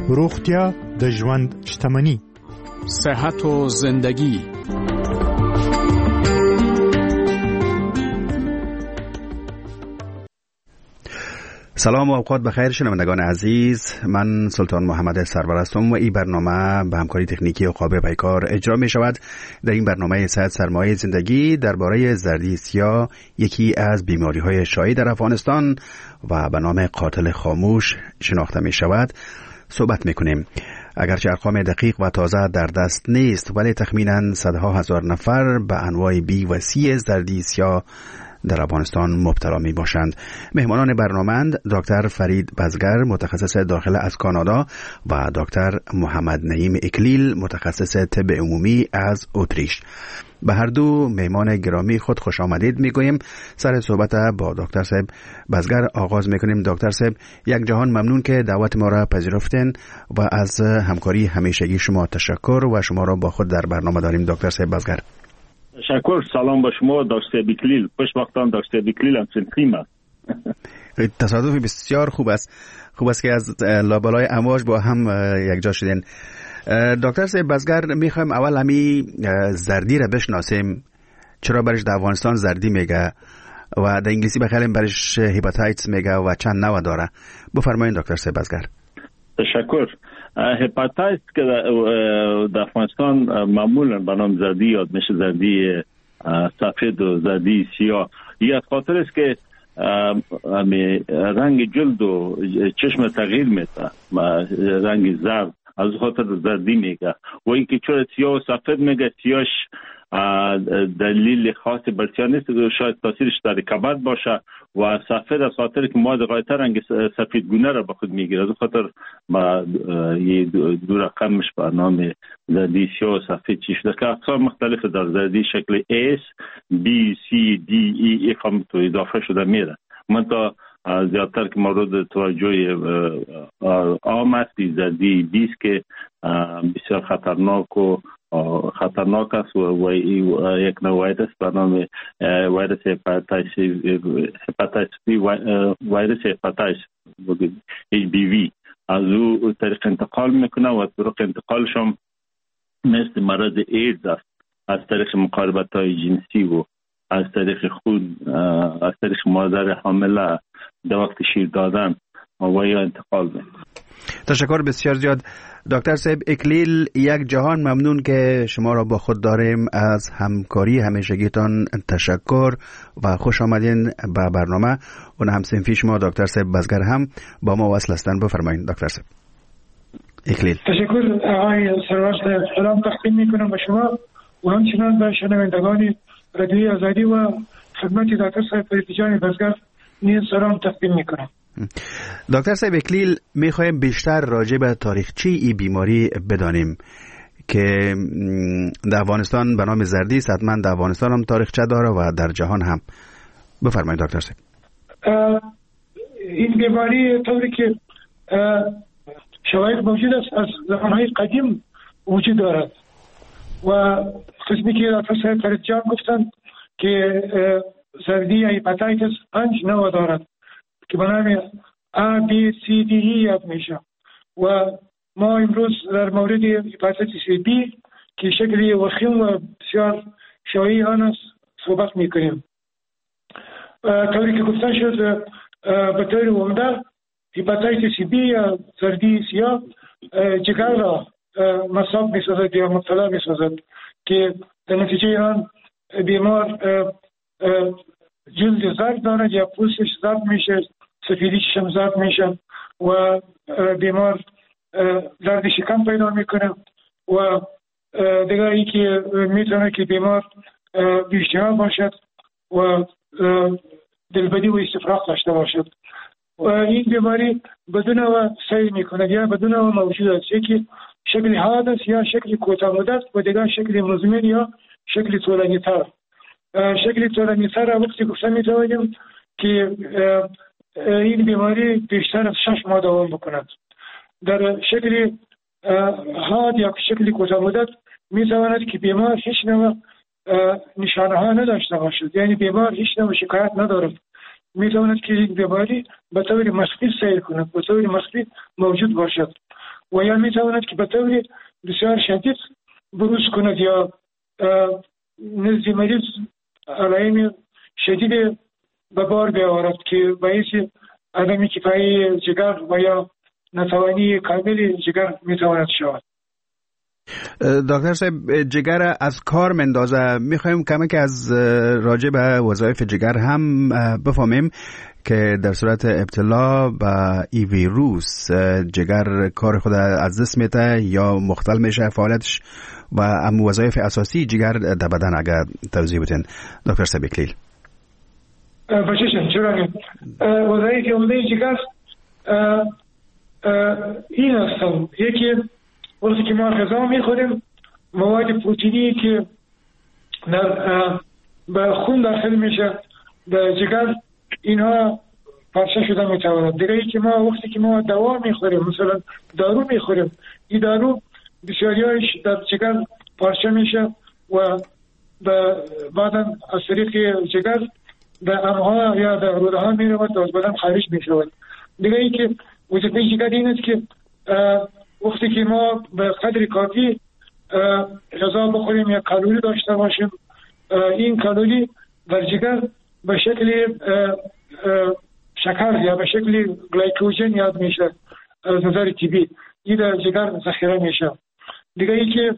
روغتیا د ژوند شتمني. صحت و زندگی. سلام و اوقات بخیر شنوندگان عزیز، من سلطان محمد سرور هستم و این برنامه به همکاری تکنیکی عقاب پیکار اجرا می شود. در این برنامه صحت سرمایه زندگی درباره زردی سیاه، یکی از بیماری های شایع در افغانستان و به نام قاتل خاموش شناخته می شود، صحبت می کنیم. اگرچه ارقام دقیق و تازه در دست نیست، ولی تخمیناً صدها هزار نفر به انواع B و C زردی سیاه در افغانستان مبتلا می باشند. مهمانان برنامه‌اند دکتر فرید بزگر، متخصص داخله از کانادا، و دکتر محمد نعیم اکلیل، متخصص طب عمومی از اتریش. به هر دو مهمان گرامی خود خوش آمدید میگوییم. سر صحبت با دکتر صاحب بزگر آغاز میکنیم. دکتر صاحب، یک جهان ممنون که دعوت ما را پذیرفتین و از همکاری همیشگی شما تشکر و شما را با خود در برنامه داریم. دکتر صاحب بزگر. تشکر. سلام با شما دکتر بیکلیل. خوشبختانه دکتر بیکلیل هم سنتیم است. تصادف بسیار خوب است که از لابلای امواج با هم یک جا شدین. دکتر صاحب بزگر، میخوایم اول همی زردی را بشناسیم. چرا برش در افغانستان زردی میگه و در انگلیسی بخیریم برش هپاتایتس میگه و چند نوع داره؟ بفرمایید دکتر صاحب بزگر. تشکر. هپاتایتس که در افغانستان معمولا به نام زردی یاد میشه، زردی سفید و زردی سیاه. این از خاطر است که رنگ جلد و چشم تغییر میده، رنگ زرد، از خاطر زردی میگه. و اینکه چرا سیاه و سفید میگه، سیاهش دلیل خاصی برسیار نیست، شاید تاثیرش در کبد باشه، و سفید از خاطر که مواد غایطه رنگ سفیدگونه را به خود میگیره، از خاطر یه دو رقمش به نام زردی سیاه و سفید چی شده که اقسام مختلف در زردی شکل S, B, C, D, E, F هم تو اضافه شده میره. من تا زیادتر که مورد توجه عام است زردی بیست که بسیار خطرناک است و یک نوع ویروس به نام ویروس هپاتایتس HBV از او طریق انتقال میکنه و طرق انتقالش هم مثل مرض ایدز است، از طریق مقاربت های جنسی و از طریق خون، از طریق مادر حامله در وقت شیر دادن و یا انتقال میکنه. تشکر بسیار زیاد. دکتر صاحب اکلیل، یک جهان ممنون که شما را با خود داریم. از همکاری همیشگیتان تشکر و خوش آمدین به برنامه. اون هم صنفی شما دکتر صاحب بزگر هم با ما وصل هستند. بفرمایید دکتر صاحب اکلیل. تشکر آقای سرور صاحب. سلام تقدیم میکنم به شما و همچنان به شنوندگان رادیوی آزادی و خدمت دکتر صاحب فرید جان بزگر نیز سلام تقدیم میکنم. دکتر صاحب اکلیل، میخوایم بیشتر راجع به تاریخچه این بیماری بدانیم که در افغانستان به نام زردی است. حتما در افغانستان هم تاریخچه داره و در جهان هم. بفرمایید دکتر صاحب. این بیماری طوری که شواهد موجود است از زمانهای قدیم وجود دارد و قسمی که دکتر صاحب فرید جان گفتند که زردی یا هپاتایتس 5 نوع دارد که به نام A, B, C, D, E یاد میشه و ما امروز در مورد هپاتیتس B که شکلی وخیم و بسیار شایع آن است صحبت میکنیم. طوری که گفتن شد به طور عمده هپاتیتس B یا زردی سیاه جگر را مصاب میسازد یا مبتلا میسازد که در نتیجه آن بیمار جلد زرد دارد یا پوستش زرد میشه، سفیدیش هم زرد میشه و بیمار درد شکم پیدا میکنه و دیگه ای که میتونه که بیمار بی‌اشتها باشد و دلبدی و استفراغ داشته باشد. و این بیماری بدون و سیر میکنه یا بدون و موجود است، یکی شکل حاد است یا شکل کوتاه مدت و دیگه شکل مزمن یا شکل طولانی تر. شکل طولانی تر وقتی گفته میتوانیم که این بیماری بیشتر از 6 ماه دوام بکند. در شکل حاد یا شکل کوتاه مدت میتواند که بیمار هیچ نوع نشانه ها نداشته باشد، یعنی بیمار هیچ نوع شکایت ندارد. میتواند که این بیماری به طور مخفی سیر کند، به طور مخفی موجود باشد و یا میتواند که به طور بسیار شدید بروز کند یا نزد مریض علائم شدید به بار بیاورد که باعث عدم کفایی جگر و یا نتوانی کامل جگر میتواند شود. دکتر صاحب، جگر از کار مندازه. میخوایم کمی که از راجع به وظایف جگر هم بفهمیم که در صورت ابتلا به ای ویروس جگر کار خود از دست میده یا مختل میشه فعالیتش و هم وظایف اساسی جگر در بدن اگر توضیح بدین دکتر صاحب اکلیل. بچشم چرا نه؟ وظایف عمده جگر این هستن. یکی وقتی که ما غذا میخوریم مواد پروتئینی که به خون داخل میشه به جگر اینها پارچه شده میتواند. دیگه ای که ما وقتی که ما دوا میخوریم مثلا دارو میخوریم این دارو بسیاریش در جگر پارچه میشه و بعدا از طریق جگر به امعا یا در روده ها میرود و از بدن خارج میشود. دیگه ای که وظیفه جگر این است که وقتی که ما به قدر کافی غذا بخوریم یا کالری داشته باشیم این کالری در جگر به شکل شکر یا به شکل گلیکوژن یاد میشه از نظر طبی. این در جگر ذخیره میشه. دیگه ای که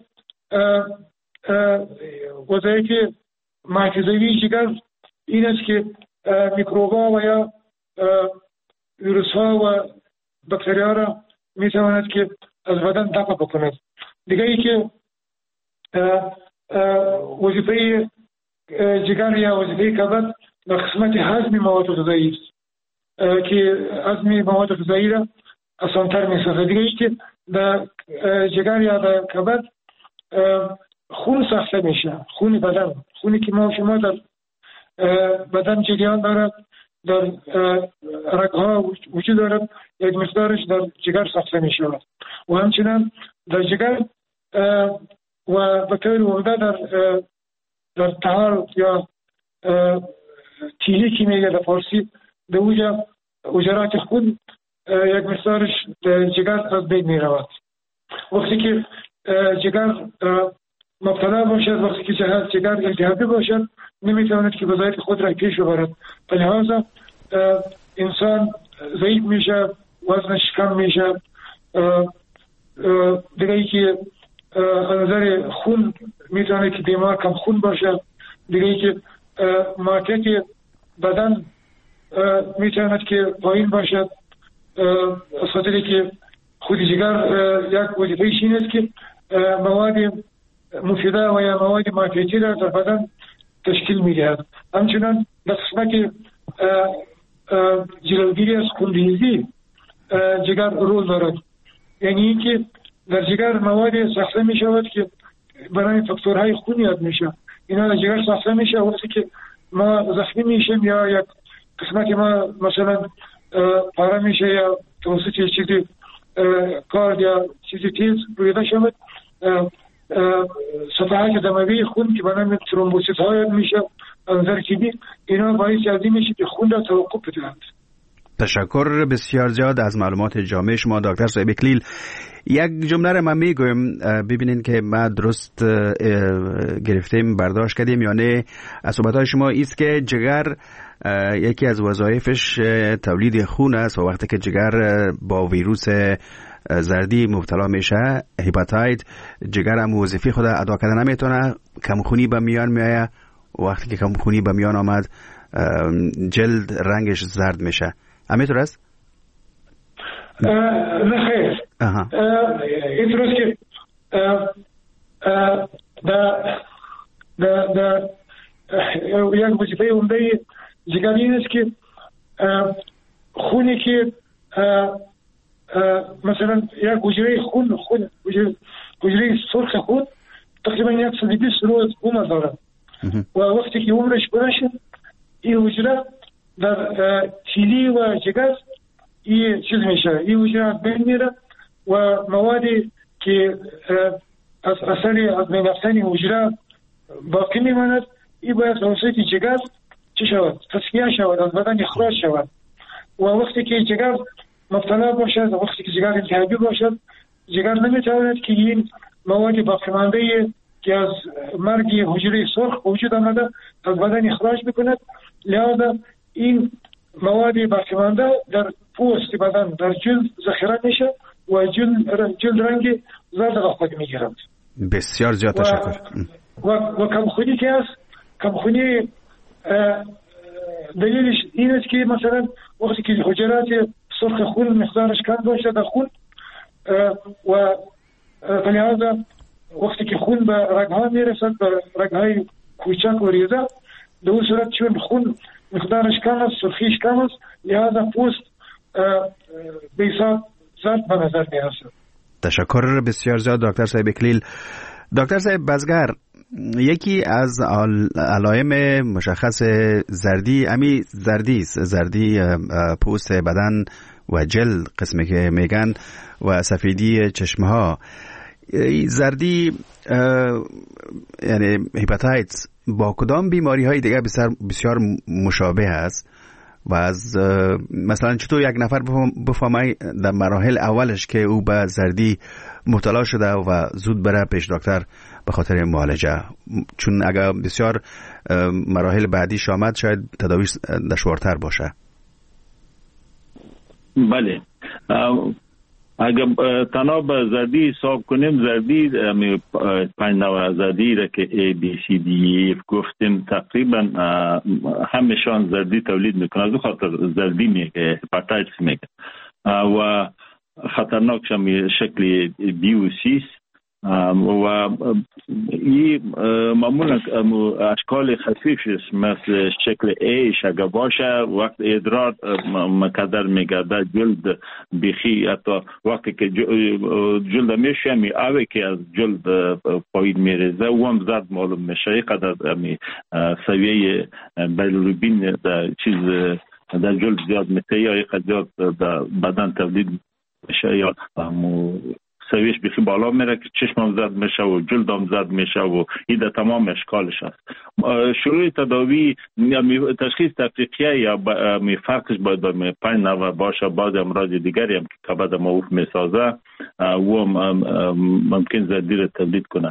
وظایف محفظوی جگر این است که میکروبا و یا ویروس ها و باکتریا را میتواند که از بدن دفع بکند. دیگه ای که وظیفه جگر یا وظیفه کبد به قسمت هضم مواد غذایی است که هضم مواد غذایی را آسان‌تر می‌سازد. دیگه ای که در جگر یا در کبد خون ساخته میشه، خون بدن، خونی که ما شما در بدن جریان دارد در رگ‌ها وجود دارد یک مقدارش در جگر ساخته می شود و همچنین در جگر و به طور عمده در طحال یا تیلی که میگه در فارسی در اوجا اجرات خون یک مقدارش در جگر از بین می رود. وقتی که جگر مبتلا باشد، وقتی که جگر التهابی باشد نمیتواند که وظایف خود را پیش ببرد. لذا انسان ضعیف میشه، وزنش کم میشه. دیگه ای که از نظر خون میتونه که بیمار کم خون باشه. دیگه ای که ماکیت بدن میتواند که پایین باشد از خاطری که خود جگر یک وظیفه‌اش این است که مواد مفیده و یا مواد ماکیتی را در بدن تشکیل میدهد. همچنان در قسمت جلوگیری از خونریزی جگر رول دارد. یعنی اینکه در جگر مواد ساخته می شود که برای فاکتورهای خون یاد میشه. اینا در جگر ساخته میشه وقتی که ما زخمی میشیم یا یک قسمت ما مثلا پاره میشه یا توسط چیزی کارد یا چیزی تیز بریده شود صفحات دموی خون که برای ترومبوسیت ها یاد میشه از نظر طبی اینا باعث ازی میشه که خون را توقف بدهند. تشکر بسیار زیاد از معلومات جامع شما دکتر صاحب اکلیل. یک جمله را من میگویم ببینین که ما درست گرفتیم برداشت کردیم یا نه. از صحبت‌های شما است که جگر یکی از وظایفش تولید خون است و وقتی که جگر با ویروس زردی مبتلا میشه هپاتیت جگر هم وظیفه خود ادا کردن نمیتونه، کمخونی به میان میایه. وقتی که کمخونی به میان آمد جلد رنگش زرد میشه. همینطور است؟ نه خیر. اینطور است که یک وظیفه عمده جگر این است که خونی که مثلا یک حجره خون حجره سرخ خون تقریبا 120 روز عمر دارد و وقتی که عمرش برشه این حجره در تیلی و جگر این چیز میشه، این حجره از بین میره و موادی که از اثر از بین رفتن حجره باقی میماند این باید توسط جگر چی شود؟ تصفیه شود، از بدن اخراج شود و وقتی که جگر مبتلا باشد، وقتی که جگر التهابی باشد جگر نمیتواند که این مواد باقیمانده که از مرگ حجره سرخ وجود آمده از بدن اخراج بکند. لذا این مواد باقیمانده در پوست بدن در جلد ذخیره میشه و جلد رنگ زرد خود میگیرد. بسیار زیاد تشکر. و کمخونی که است، کمخونی دلیلش این است که مثلا وقتی که حجرات سرخ خون مقدارش کم باشه در خون و لذا وقتی که خون به رگها میرسد، به رگهای کوچک و ریزه، در اون صورت چون خون مقدارش کم است، سرخیش کم است، لذا پوست بیساب زرد به نظر میرسد. تشکر بسیار زیاد دکتر صاحب اکلیل. دکتر صاحب بزگر، یکی از علائم مشخص زردی زردی پوست بدن و جلد قسمی که میگن و سفیدی چشمه ها. زردی یعنی هپاتایتس با کدام بیماری های دیگه بسیار مشابه است و از مثلا چطور یک نفر بفهمه در مراحل اولش که او به زردی مبتلا شده و زود بره پیش دکتر به خاطر معالجه، چون اگر بسیار مراحل بعدیش آمد شاید تداویش دشوارتر باشه. بله، اگر تنها به زردی حساب کنیم، زردی 5 نوع زردی را که A, B, C, D, E گفتیم تقریبا همشان زردی تولید میکنه. از خاطر زردی میگه، هپاتایتس میگه و خطرناکش هم شکل B و C و این معمولا اشکال خفیفش مثل شکل A اگر باشه، وقت ادرار مقدر میگرده، جلد بیخی، حتی وقتی که جلد میشه می آوه که از جلد پایین میرزه و هم زرد معلوم میشه. یک قدر سویه بیلیروبین در چیز در جلد زیاد میشه یا یک قدر زیاد در بدن تولید میشه یا سویش بخی بالا میره که چشمم زرد میشه و جلدم زرد میشه و این در تمام اشکالش هست. شروع تداوی تشخیص تفریقیه یا فرقش باید با 5 نوع باشه. بعض امراض دیگری هم که کبد معروف میسازه و ممکن زردی را تولید کنه.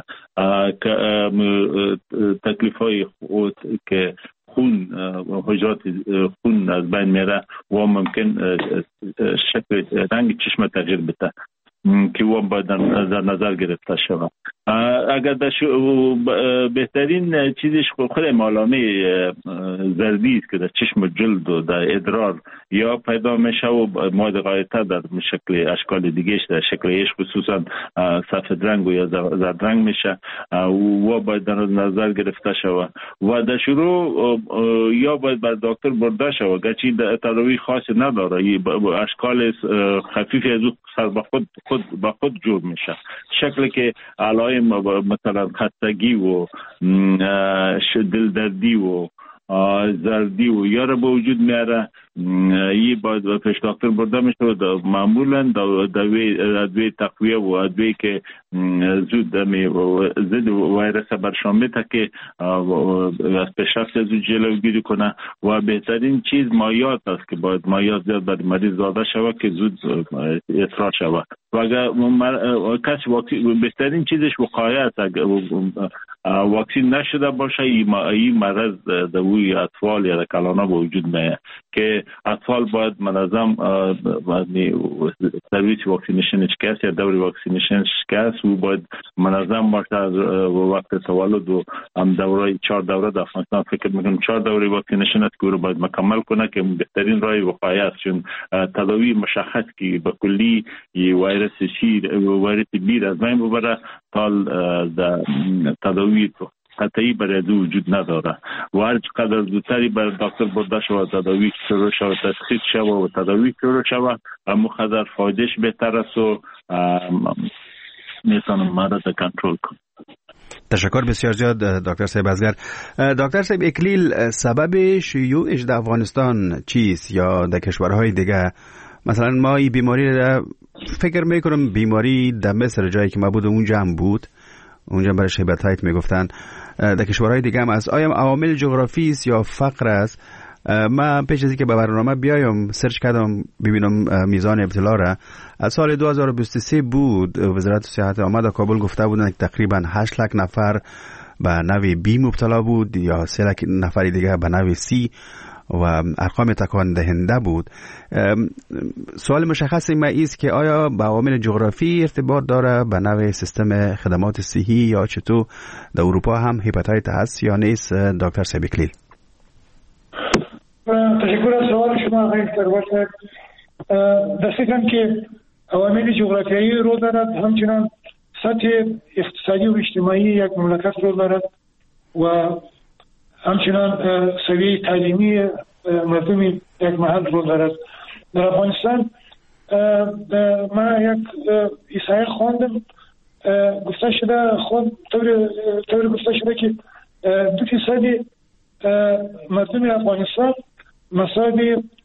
تکلیف های که خون حجرات خون از بین میره و ممکن شکل رنگ چشم تغییر بده که او باید در نظر گرفته شود. اگر بهترین چیزش خود علامه زردی است که در چشم جلد و در ادرار یا پیدا میشه و مورد غایطه در شکل اشکال دیگهش در شکل ایش خصوصا سفید رنگ و یا زرد رنگ میشه و باید در نظر گرفته شود و در شروع یا باید بر دکتر برده شود گرچه تداوی خاصی نداره. اشکال خفیفی از او سر به خود جور میشه. شکل که علائم مثلا خستگی و دلدردی و زردی و یا را به وجود میاره، یه باید پیش دکتر برده میشه و معمولا ادویه تقویه و ادویه که زود ضد ویروس برشان میده که از پیشرفت از جلوگیری کنه و بهترین چیز مایعات است که باید مایعات زیاد بر مریض داده شود که زود اصلاح شود و اگر کسی بهترین چیزش وقایه است. اگر واکسین نشده باشه این مرض در اوی اطفال یا در کلانا به وجود میاد که اطفال باید منظم سرویس واکسینیشنش کس یا دوری واکسینیشنش کس و باید منظم باشه. از وقت تولد و هم دوره 4 دوره در افغانستان فکر میکنم 4 دوره واکسینیشن است که رو باید مکمل کنه که بهترین راه وقایه است، چون تداوی مشخص که به کلی ویروس بی از بین ببره تا تداوی قطعی برای دو وجود نداره و هر قدر زودتری بر دکتر برده شود تداوی شروع شود تشخیص شود و تداوی شروع شود همون قدر فایدهش بهتر است و میتونم مرض کنترل کنم. تشکر بسیار زیاد دکتر صاحب ازگر. دکتر صاحب اکلیل، سبب شیوعش در افغانستان چیست یا در کشورهای دیگه؟ مثلا ما این بیماری را فکر میکنم بیماری در مصر جایی که ما بود اونجا هم بود، اونجا برش هپاتایت میگفتن. در کشورهای دیگه هم از آیا عوامل جغرافی است یا فقر است من پیش از اینکه به برنامه بیایم سرچ کردم ببینم میزان ابتلا را. از سال 2023 بود وزارت صحت آمد در کابل گفته بودند که تقریبا 8 لک نفر به نوع B مبتلا بود یا 3 لک نفر دیگه به نوع C و ارقام تکان دهنده بود. سوال مشخص ما است که آیا با عوامل جغرافی ارتباط داره به نوع سیستم خدمات صحی یا چطور در اروپا هم هپاتیت هست یا نیست؟ دکتر صاحب اکلیل. تشکر از سوال شما آقای سرور صاحب. دستگم که عوامل جغرافیایی رو دارد، همچنان سطح اقتصادی و اجتماعی یک مملکت رو دارد و همچنان سویه تعلیمی مردم یک محل رو دارد. در افغانستان من یک احصایه خواندم، گفته شده طور گفته شده که 2% مردم افغانستان مصاب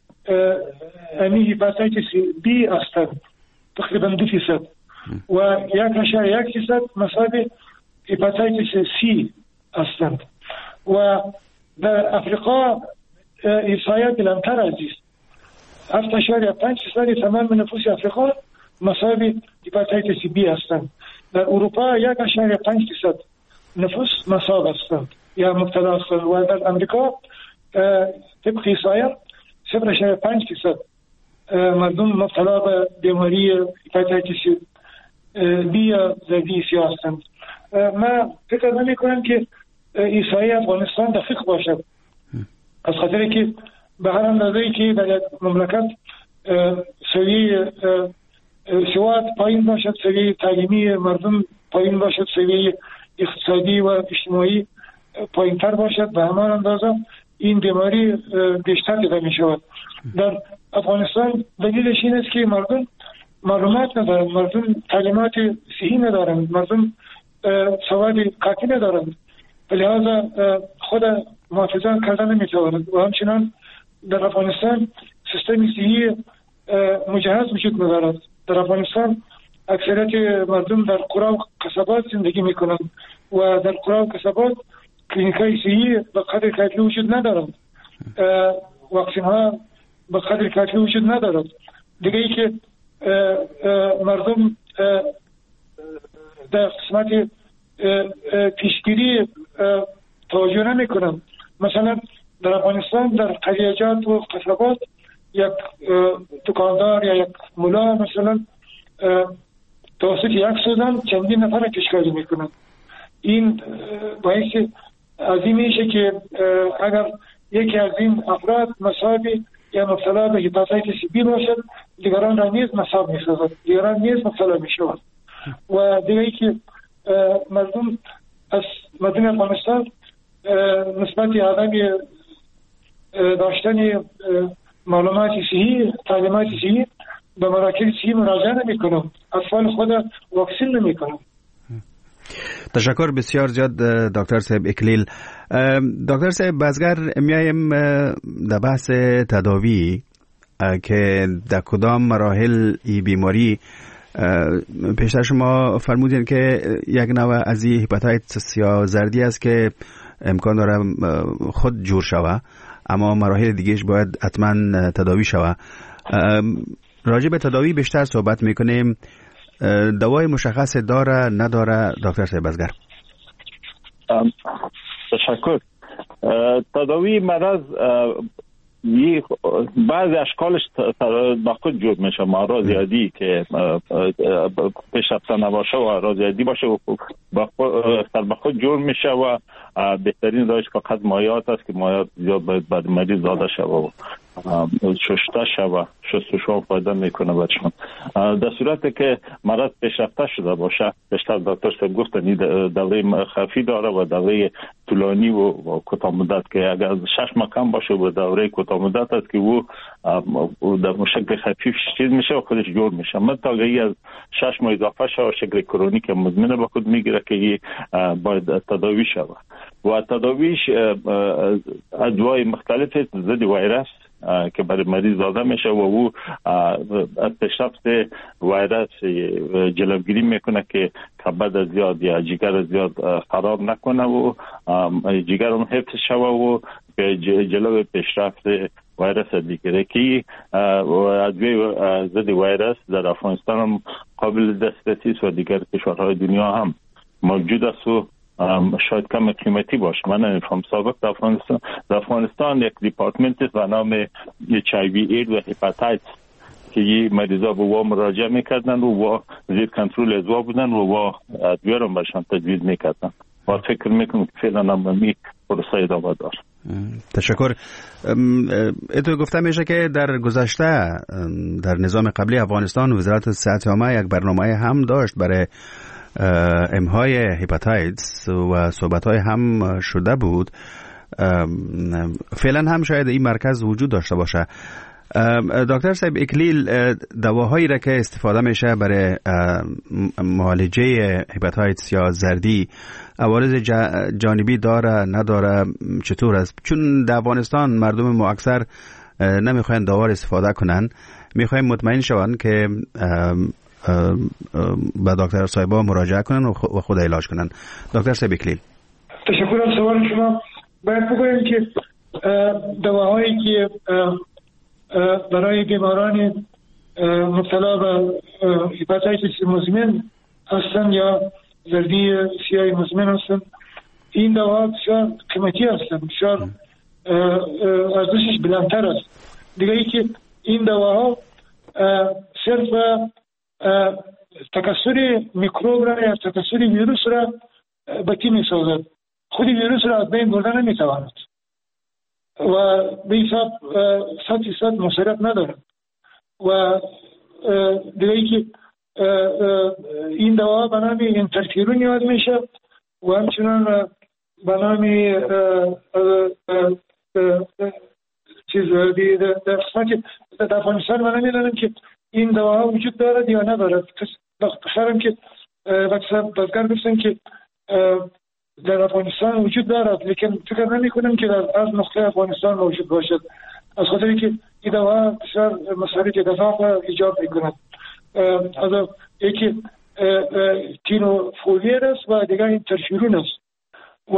هپاتیتس B هستند، تقریبا 2%، و 1.1% مصاب هپاتیتس C هستند. و در افریقا احصایه بلندتر از است، 7.5% تمام نفوس افریقا مصاب هپاتیتس B هستند. در اروپا 1.5% نفوس مصاب هستند یا مبتلا هستند و در امریکا طبق احصایه 0.5% مردم مبتلا به بیماری هپاتیتس B یا C هستند. من فکر نمی کنم که احصایه افغانستان دقیق باشد، از خاطر که به هر اندازه‌ای که در یک مملکت سویه سواد پایین باشد، سویه تعلیمی مردم پایین باشد، سویه اقتصادی و اجتماعی پایین تر باشد، به همان اندازه این بیماری بیشتر دیده می شود. در افغانستان دلیلش این است که مردم معلومات ندارند، مردم تعلیمات صحی ندارند، مردم سواد کافی ندارند، لذا خود محافظت کردن نمیتواند. و همچنان در افغانستان سیستم صحی مجهز وجود ندارد. در افغانستان اکثریت مردم در قرى و قصبات زندگی میکنند و در قرى و قصبات کلینیکای صحی به قدر کافی وجود ندارند، واکسین ها به قدر کافی وجود ندارد. دیگه ای که مردم در قسمت پیشگیری توجه نمی کنند. مثلا در افغانستان در قریجات و قصبات یک دکاندار یا یک ملا مثلا توسط یک سوزن چندین نفر پیشکاری می کنند. این باعث عظیم میشه که اگر یکی از این افراد مصابی یا مبتلا به هپاتیتس B باشد، دیگران را نیز مصاب می سازد، دیگران نیز مبتلا می شود. و دیگری که مردم از مردم افغانستان نسبت عدم داشتن معلومات صحی، تعلیمات صحی به مراکز صحی مراجعه نمی کنند، اطفال خود واکسین نمی کنند. تشکر بسیار زیاد دکتر صاحب اکلیل. دکتر صاحب بازگر میایم در بحث تداوی که در کدام مراحل ای بیماری پیشتر شما فرمودین که یک نوع از هپاتیتس یا زردی است که امکان داره خود جور شوه، اما مراحل دیگهش باید حتما تداوی شوه. راجع به تداوی بیشتر صحبت میکنیم. دوای مشخص داره نداره دکتر صاحب بازگر؟ تشکر. تداوی مرض بعضی اشکالش با خود جور میشه. اعراض یادی که پیشرفته نباشه و اعراض یادی باشه و با خود جور میشه و بهترین راهش فقط مایعات است که مایعات زیاد باید بعد مریض داده شده و شسته شده، شستشو فایده میکنه برشون. در صورتی که مرض پیشرفته شده باشه، بیشتر دکتر صاحب گفتن دوره خفیفی داره و دوره طولانی و کوتاه مدت که اگر 6 ماه کم باشه و دوره کوتاه مدت است که او در شکل خفیف چیز میشه و خودش جور میشه. تا اگه از 6 ماه اضافه شه و شکل کرونیک مزمن به خود میگیره که باید تداوی شود و تداویش ادوای مختلف ضد ویروس که برای مریض داده میشه و او از پیشرفت ویروس جلوگیری میکنه که کبد زیاد یا جگر زیاد خراب نکنه و جگر هم حفظ شوه و که جلوی پیشرفت ویروس دیگه که ادویه ضد ویروس در افغانستان هم قابل دسترسی است و دیگر کشورهای دنیا هم موجود است و شاید کم قیمتی باشه. من نمی‌فهم. سابق در افغانستان یک دیپارتمنت به نام HIV اید و هپاتیت که این مریضا به وا مراجعه میکردن و زیر کنترل ازوا بودن و ادویه رو برشان تجویز میکردن و فکر میکنم که فعلا نمی پروسه ادامه داره. تشکر. اتو گفته میشه که در گذشته در نظام قبلی افغانستان وزارت صحت عامه یک برنامه هم داشت برای امهای هپاتیتس و صحبت‌های هم شده بود. فعلا هم شاید این مرکز وجود داشته باشه. دکتر صاحب اکلیل، دواهایی را که استفاده میشه برای معالجه هپاتیتس یا زردی عوارض جانبی داره نداره، چطور است؟ چون در افغانستان مردم ما اکثر نمیخواین دوا استفاده کنن، میخوایم مطمئن شون که به دکتر صاحبا مراجعه کنن و خود علاج کنن. دکتر صاحب اکلیل. تشکر از سوال شما. باید بگویم که دواهایی که برای بیماران مبتلا به هپاتیتس مزمن هستند یا زردی سیاه مزمن هستند، این دواها بسیار قیمتی هستند، بسیار ارزشش بلندتر است. دیگه ای که این دواها صرف تکثر میکروب را یا تکثر ویروس را بکی می سازد، خود ویروس را از بین بردن نمی تواند و به حساب 100% مصرف ندارد. و دیگه ای که این دوا به نام انترفیرون یاد میشه و همچنان به نام چیز در قسمت در افغانستان من نمیدانم که این دواها وجود دارد یا ندارد. بخیرم که بزرگ گفتن که در افغانستان وجود دارد، لیکن فکر نمی کنم که در از نقطه افغانستان موجود باشد، از خاطری که این دوا بسیار مصارف گزاف ایجاد می کند. از یکی تینوفولیر است و دیگر اینترفیرون است و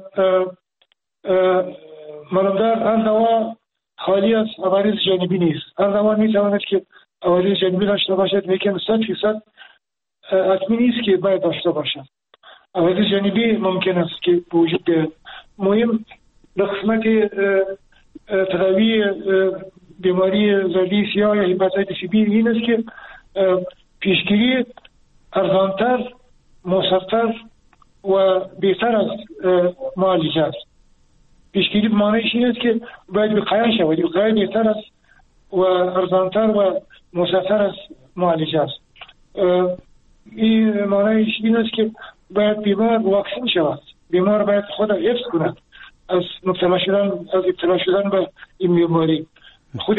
معلومدار هر دوا خالی از عوارض جانبی نیست. هر دوا می تواند که عوارض جانبی داشته باشد، لیکن 100% حتمی نیست که باید داشته باشد. عوارض جانبی ممکن است که وجود بیاید. مهم در قسمت تداوی بیماری زردی سیاه یا هپاتیتس بی این است که پیشگیری ارزانتر، موثرتر و بهتر از معالجه است. پیشگیری معنیش این است که باید وقایه شود. وقایه بهتر است و ارزانتر و موثرتر از معالجه است. این معنیش این است که باید بیمار واکسین شود. بیمار باید خود حفظ کند از ابتلا شدن به این بیماری. خود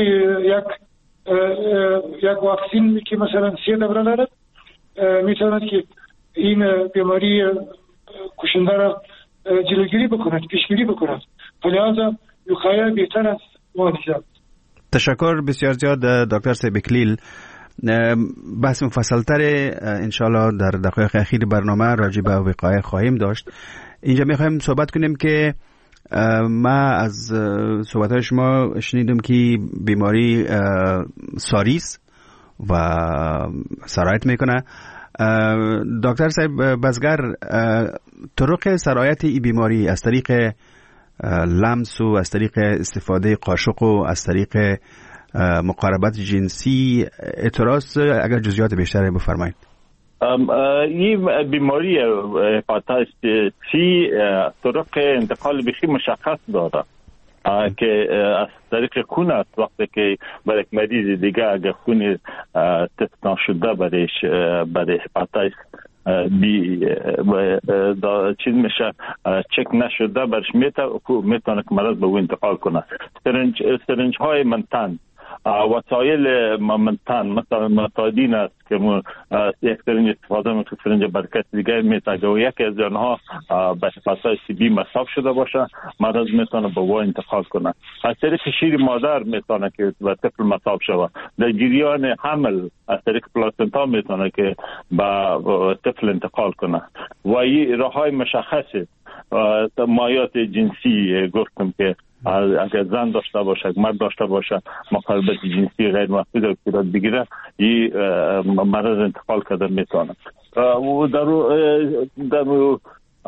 یک واکسین که مثلا 3 دوره دارد میتواند که این بیماری کشنده را جلوگیری بکند، پیشگیری بکند. لذا وقایه بهتر از معالجه. تشکر بسیار زیاد دکتر صاحب اکلیل. بحث مفصلتر انشالله در دقایق اخیر برنامه راجع به وقایه خواهیم داشت. اینجا میخوایم صحبت کنیم که ما از صحبت‌های شما شنیدم که بیماری ساریس و سرایت میکنه. دکتر صاحب بزگر، طرق سرایت این بیماری از طریق لمس و از طریق استفاده قاشق و از طریق مقاربت جنسی اعتراض، اگر جزئیات بیشتری بفرمایید. این بیماری هپاتیتس سی طرق انتقال بخی مشخص داره که از طریق خون است. وقتی که برای یک مریض دیگه اگر خون تست نشده برای هپاتیتس چیز میشه چک نشده برش میتونه که مرض به او انتقال کنه. سرنج های منتن، وسایل منتن مثلا متادین است که یک سرنج استفاده میکنه، سرنج برکت دیگه میتونه و یکی از آنها به هپاتیتس بی مصاب شده باشه، مرض میتونه به او انتقال کنه. از طریق شیر مادر میتونه که به طفل مصاب شود. در جریان حمل از طریق پلاسنتا میتونه که به طفل انتقال کنه و این راههای مشخصه. مایات جنسی گفتم که اگر زن داشته باشه، مرد داشته باشه، مخالفت جنسی غیر محفوظ و صورت بگیره، این مرض انتقال کرده میتونه. و در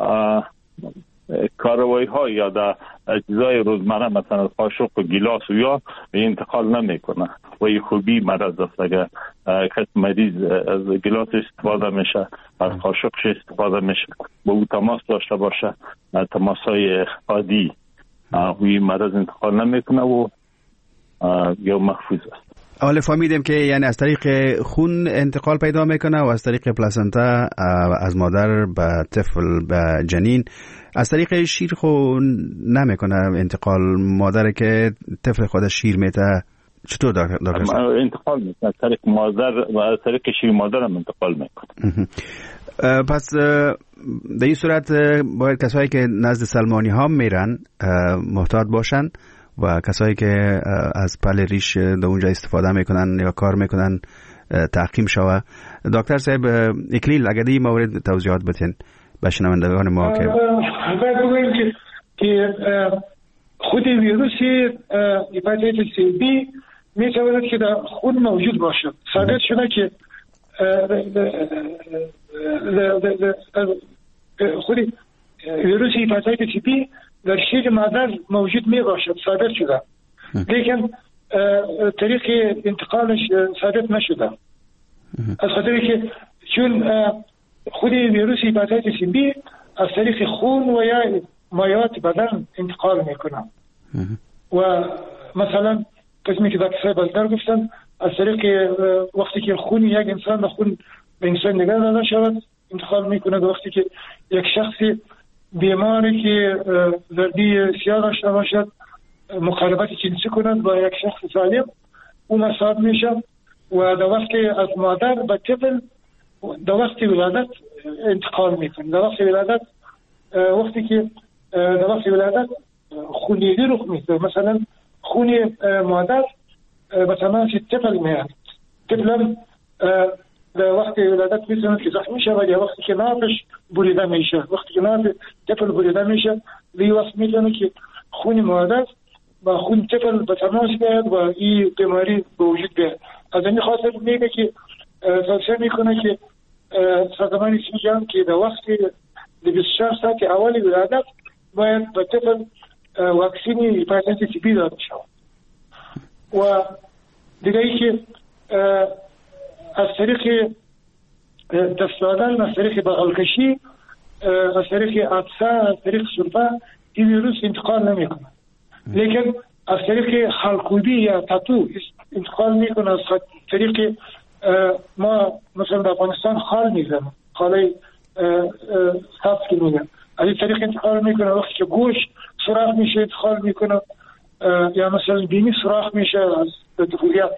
کاروائی ها یا در اجزای روزمره مثلا قاشق و گیلاس و یا انتقال نمیکنه و این خوبی مرض است. اگر کس مریض از گیلاس استفاده میشه، از قاشقش استفاده میشه، با او تماس داشته باشه، تماس های عادی، این مرض انتقال نمیکنه و یا محفوظ است. حالا فهمیدیم که یعنی از طریق خون انتقال پیدا میکنه و از طریق پلاسنتا از مادر به طفل به جنین. از طریق شیر خو نمیکنه انتقال، مادر که طفل خودش شیر میته چطور انتقال میکنه؟ از طریق مادر و از طریق شیر مادر هم انتقال میکنه. پس در این صورت باید کسایی که نزد سلمانی ها میرن محتاط باشن و کسایی که از پل ریش در اونجا استفاده میکنن یا کار میکنن تعقیم شوه. دکتر صاحب اکلیل اگر این مورد توضیحات بتین به شنوندگان ما که باید بگویم که خود ویروسی هپاتیتس بی میتواند که در خود موجود باشد. ثابت شده که خود ویروس هپاتیتس بی در شیر مادر موجود می باشد، ثابت شده، لیکن طریق انتقالش ثابت نشده. از خاطر که چون خود ویروس هپاتیتس بی از طریق خون و یا مایات بدن انتقال میکنه و مثلا قسمی که دکتر بازدار گفتن از طریق وقتی که خون یک انسان به خون به انسان نگاه داده شود انتقال میکنه. وقتی که یک شخصی بیماری که زردی سیاه داشته باشد مخالفت جنسی کند با یک شخص سالم او مصاب میشه و در وقتی از مادر به طفل در وقتی ولادت انتقال میکنه. در وقتی ولادت وقتی که در وقتی ولادت خونریزی رخ میده، مثلا خون مادر به تماس طفل میاد، طفل هم در وقتی ولادت میتونه که زخمی شود یا وقتی که نافش بریده میشه، وقتی که ناف طفل بریده میشه به وقت میتونه که خون مادر با خون طفل به تماس بیاد و این بیماری به وجود بیاد. از این خاطر میگه که توصیه میکنه که سازمان جهانی جان که در وقتی 24 ساعت اول ولادت باید به طفل واکسین هپاتیتس بی داده شود. و دیگه ای که از طریق دست دادن، از طریق بغلکشی، از طریق عطسه، از طریق سرفه این ویروس انتقال نمیکنه، لیکن از طریق خالکوبی یا تاتو انتقال میکنه. از طریق ما مثلا در افغانستان خال میزنم، خاله سبز که میگن، از این طریق انتقال میکنه. وقتی که گوش سوراخ میشه انتقال میکنه، یا مثلا بینی سوراخ میشه از طفولیت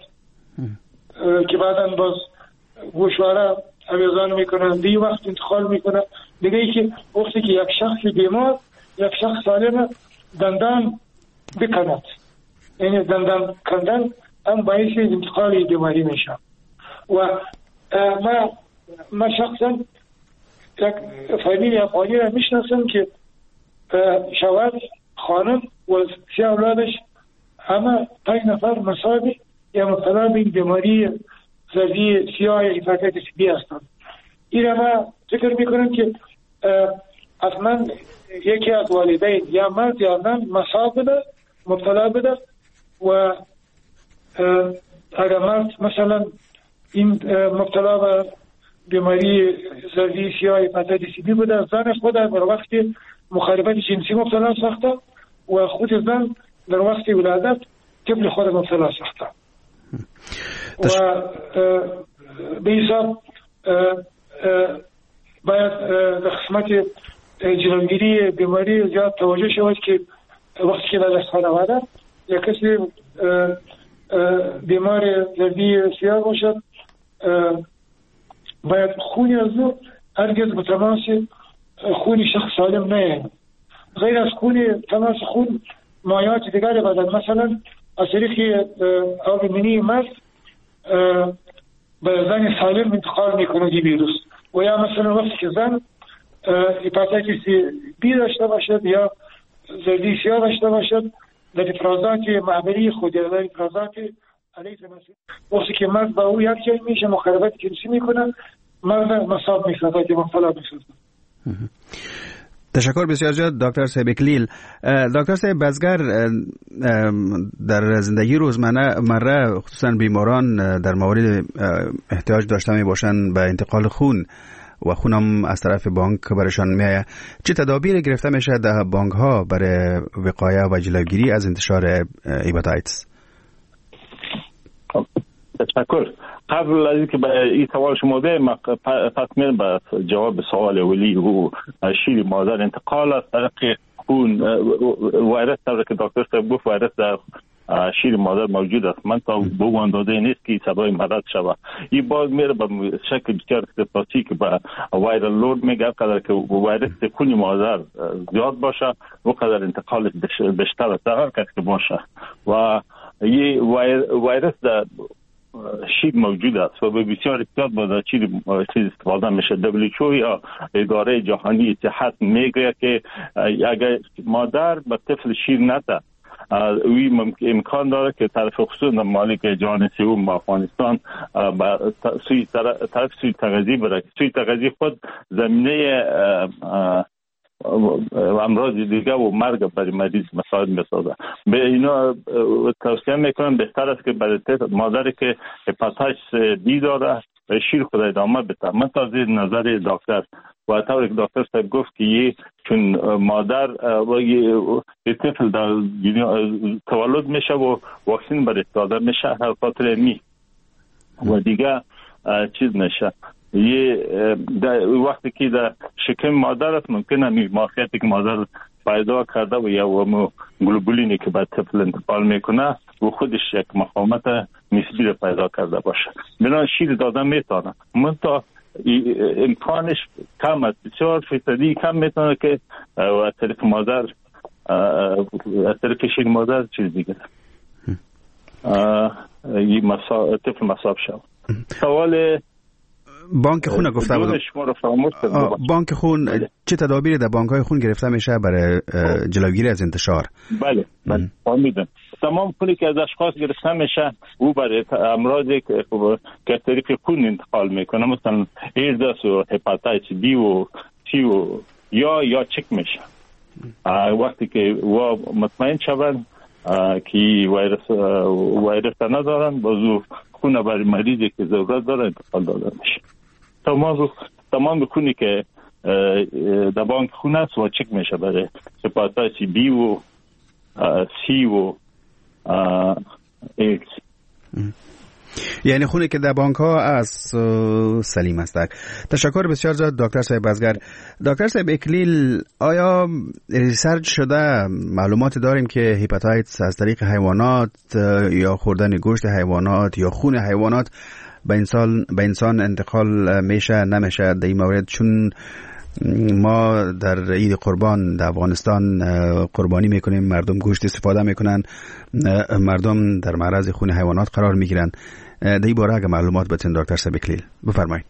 که بعدا باز گوشواره اویزان میکنه، دی وقت انتقال میکنه. دیگه ای که وقتی که یک شخص بیمار یک شخص سالم دندان بکند، یعنی دندان کندن هم باعث انتقال بیماری میشه. و ما شخصا یک فامیل افغانی را میشناسم که شوهر خانم و 3 اولادش همه 5 نفر مصابی یا مبتلا به این بیماری زردی سیاه یا هپاتیتس بی هستند. این را ما فکر میکنم که اصلا یکی از والدین یا مرد یا زن مصاب بده، مبتلا بده و اگر مرد مثلا این مبتلا به بیماری زردی سیاه هپاتیتس بی بوده، زن خود در وقت مخالفت جنسی مبتلا ساخته و خود زن در وقت ولادت طفل خود مبتلا ساخته. و به حساب باید در قسمت جلوگیری بیماری زیاد توجه شود که وقتی که در خانواده یا کسی بیمار زردی سیاه باشد باید خونی از او هرگز به تماس خون شخص سالم نیاید. غیر از تماس خون مایات دیگر بدن، مثلا از طریق آب منی مرد به زن سالم انتقال میکنه دی ویروس، و یا مثلا وقتی که زن هپاتیتیس بی داشته باشد یا زردی سیاه داشته باشد، در افرازات معمولی خود یا در افرازات علیه مسئول وقتی که مرد با او یک جای میشه مخالفت جنسی میکنه، مرد مصاب میسازد یا مبتلا میسازد. تشکر بسیار زیاد دکتر صاحب اکلیل. دکتر صاحب بزگر، در زندگی روزمره خصوصا بیماران در مورد احتیاج داشته می باشند به انتقال خون و خونم از طرف بانک برشان میآید، چه تدابیر گرفته میشه در بانک ها برای وقایه و جلوگیری از انتشار هپاتیتس؟ تشکر. قبل از اینکه به این سوال شما بدم، پس میرم به جواب سوال اولی و شیر مادر انتقال از طریق خون ویروس. طوری که دکتر صاحب گفت ویروس در شیر مادر موجود است، من تا به اون اندازه نیست که سبب مرض شود. این باز میره به شکل بسیار اختصاصی که به وایرال لود میگه، قدر که ویروس خون مادر زیاد باشه و قدر انتقال بیشتر است در هر کس که باشه. و این ویروس در شیر موجود است و به بسیار احتیاط باید چیز استفاده میشه. WHO یا اداره جهانی صحت میگه که اگر مادر به طفل شیر نده، وی امکان داره که طرف خصوص مالک جهان سوم افغانستان سوی تغذیه بره. سوی تغذیه خود زمینه امراض دیگه و مرگ برای مریض مساعد میسازه. به اینا توصیه میکنم بهتر است که برای مادری که هپاتیتس بی داره شیر خود ادامه بده. من تازه نظر دکتر و طوری که دکتر صاحب گفت که چون مادر و طفل در تولد میشه و واکسین برای داده میشه هر خاطر می و دیگه چیز نشه. وقتی که در شکم مادر است ممکنه ماهیتی که مادر پیدا کرده و یا گلوبولینی که به طفل انتقال میکنه و خودش یک مقاومت نسبی رو پیدا کرده باشه. بنابراین شیر دادن میتونه، منتها امکانش کم است، بسیار فیصدی کم میتونه که از طریق مادر از طریق شیر مادر چیز دیگه طفل مصاب شد. سوال بانک خون گفته بود. بانک خون چه تدابیری در بانک های خون گرفته میشه برای جلوگیری از انتشار؟ بله فهمیدم. تمام خونی که از اشخاص گرفته میشه او برای امراضی که از طریق خون انتقال میکنه، مثلا ایدز و هپاتیتس بی و سی و یا چک میشه. وقتی که مطمئن شوند که ویروس ندارن، بازو خون برای مریضی که ضرورت داره انتقال داده میشه. تمام خونی که در بانک خون است و چک میشه برای هپاتیتس بی و سی و ایکس. یعنی خونی که در بانک ها از سلیم است. تشکر بسیار زیاد دکتر صاحب بزگر. دکتر صاحب اکلیل، آیا ریسرچ شده معلومات داریم که هپاتیتس از طریق حیوانات یا خوردن گوشت حیوانات یا خون حیوانات به انسان انتقال میشه نمیشه در این مورد؟ چون ما در عید قربان در افغانستان قربانی میکنیم، مردم گوشت استفاده میکنن، مردم در معرض خون حیوانات قرار میگیرن. در این باره اگه معلومات بتین دکتر صاحب اکلیل بفرمایید.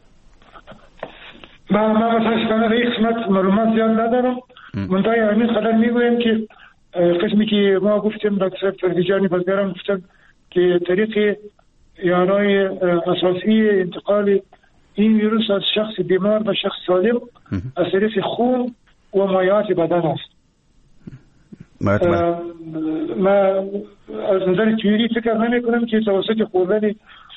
من متاسفانه در این قسمت معلومات زیاد ندارم. منتها همین قدر میگویم که قسمی که ما گفتیم دکتر فردیجانی بزگران گفتن که طریق یارای اساسی انتقال این ویروس از شخص بیمار به شخص سالم از طریق خون و مایعات بدن است. ما از نظر تئوری فکر نمی کنم که توسط خوردن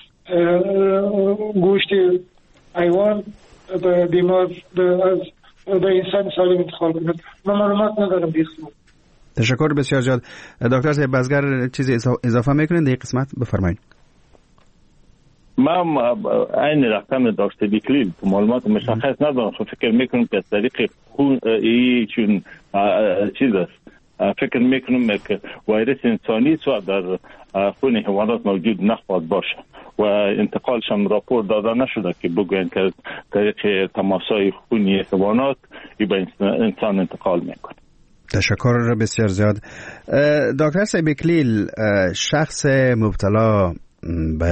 گوشت حیوان به بیمار به انسان سالم انتقال کند. من معلومات ندارم به قسمت. تشکر بسیار زیاد. دکتر صاحب بزگر چیزی اضافه میکنین در این قسمت؟ بفرمایید. من این رقم دکتر اکلیل معلومات مشخص ندارم، فکر میکنم که از طریق خون چون چیز است، فکر میکنم که ویروس انسانی سوا در خون حیوانات موجود نخواهد باشه و انتقالش هم راپور داده نشده که بگوین که طریق تماسای خونی حیوانات به انسان انتقال میکنه. تشکر بسیار زیاد. دکتر صاحب اکلیل، شخص مبتلا به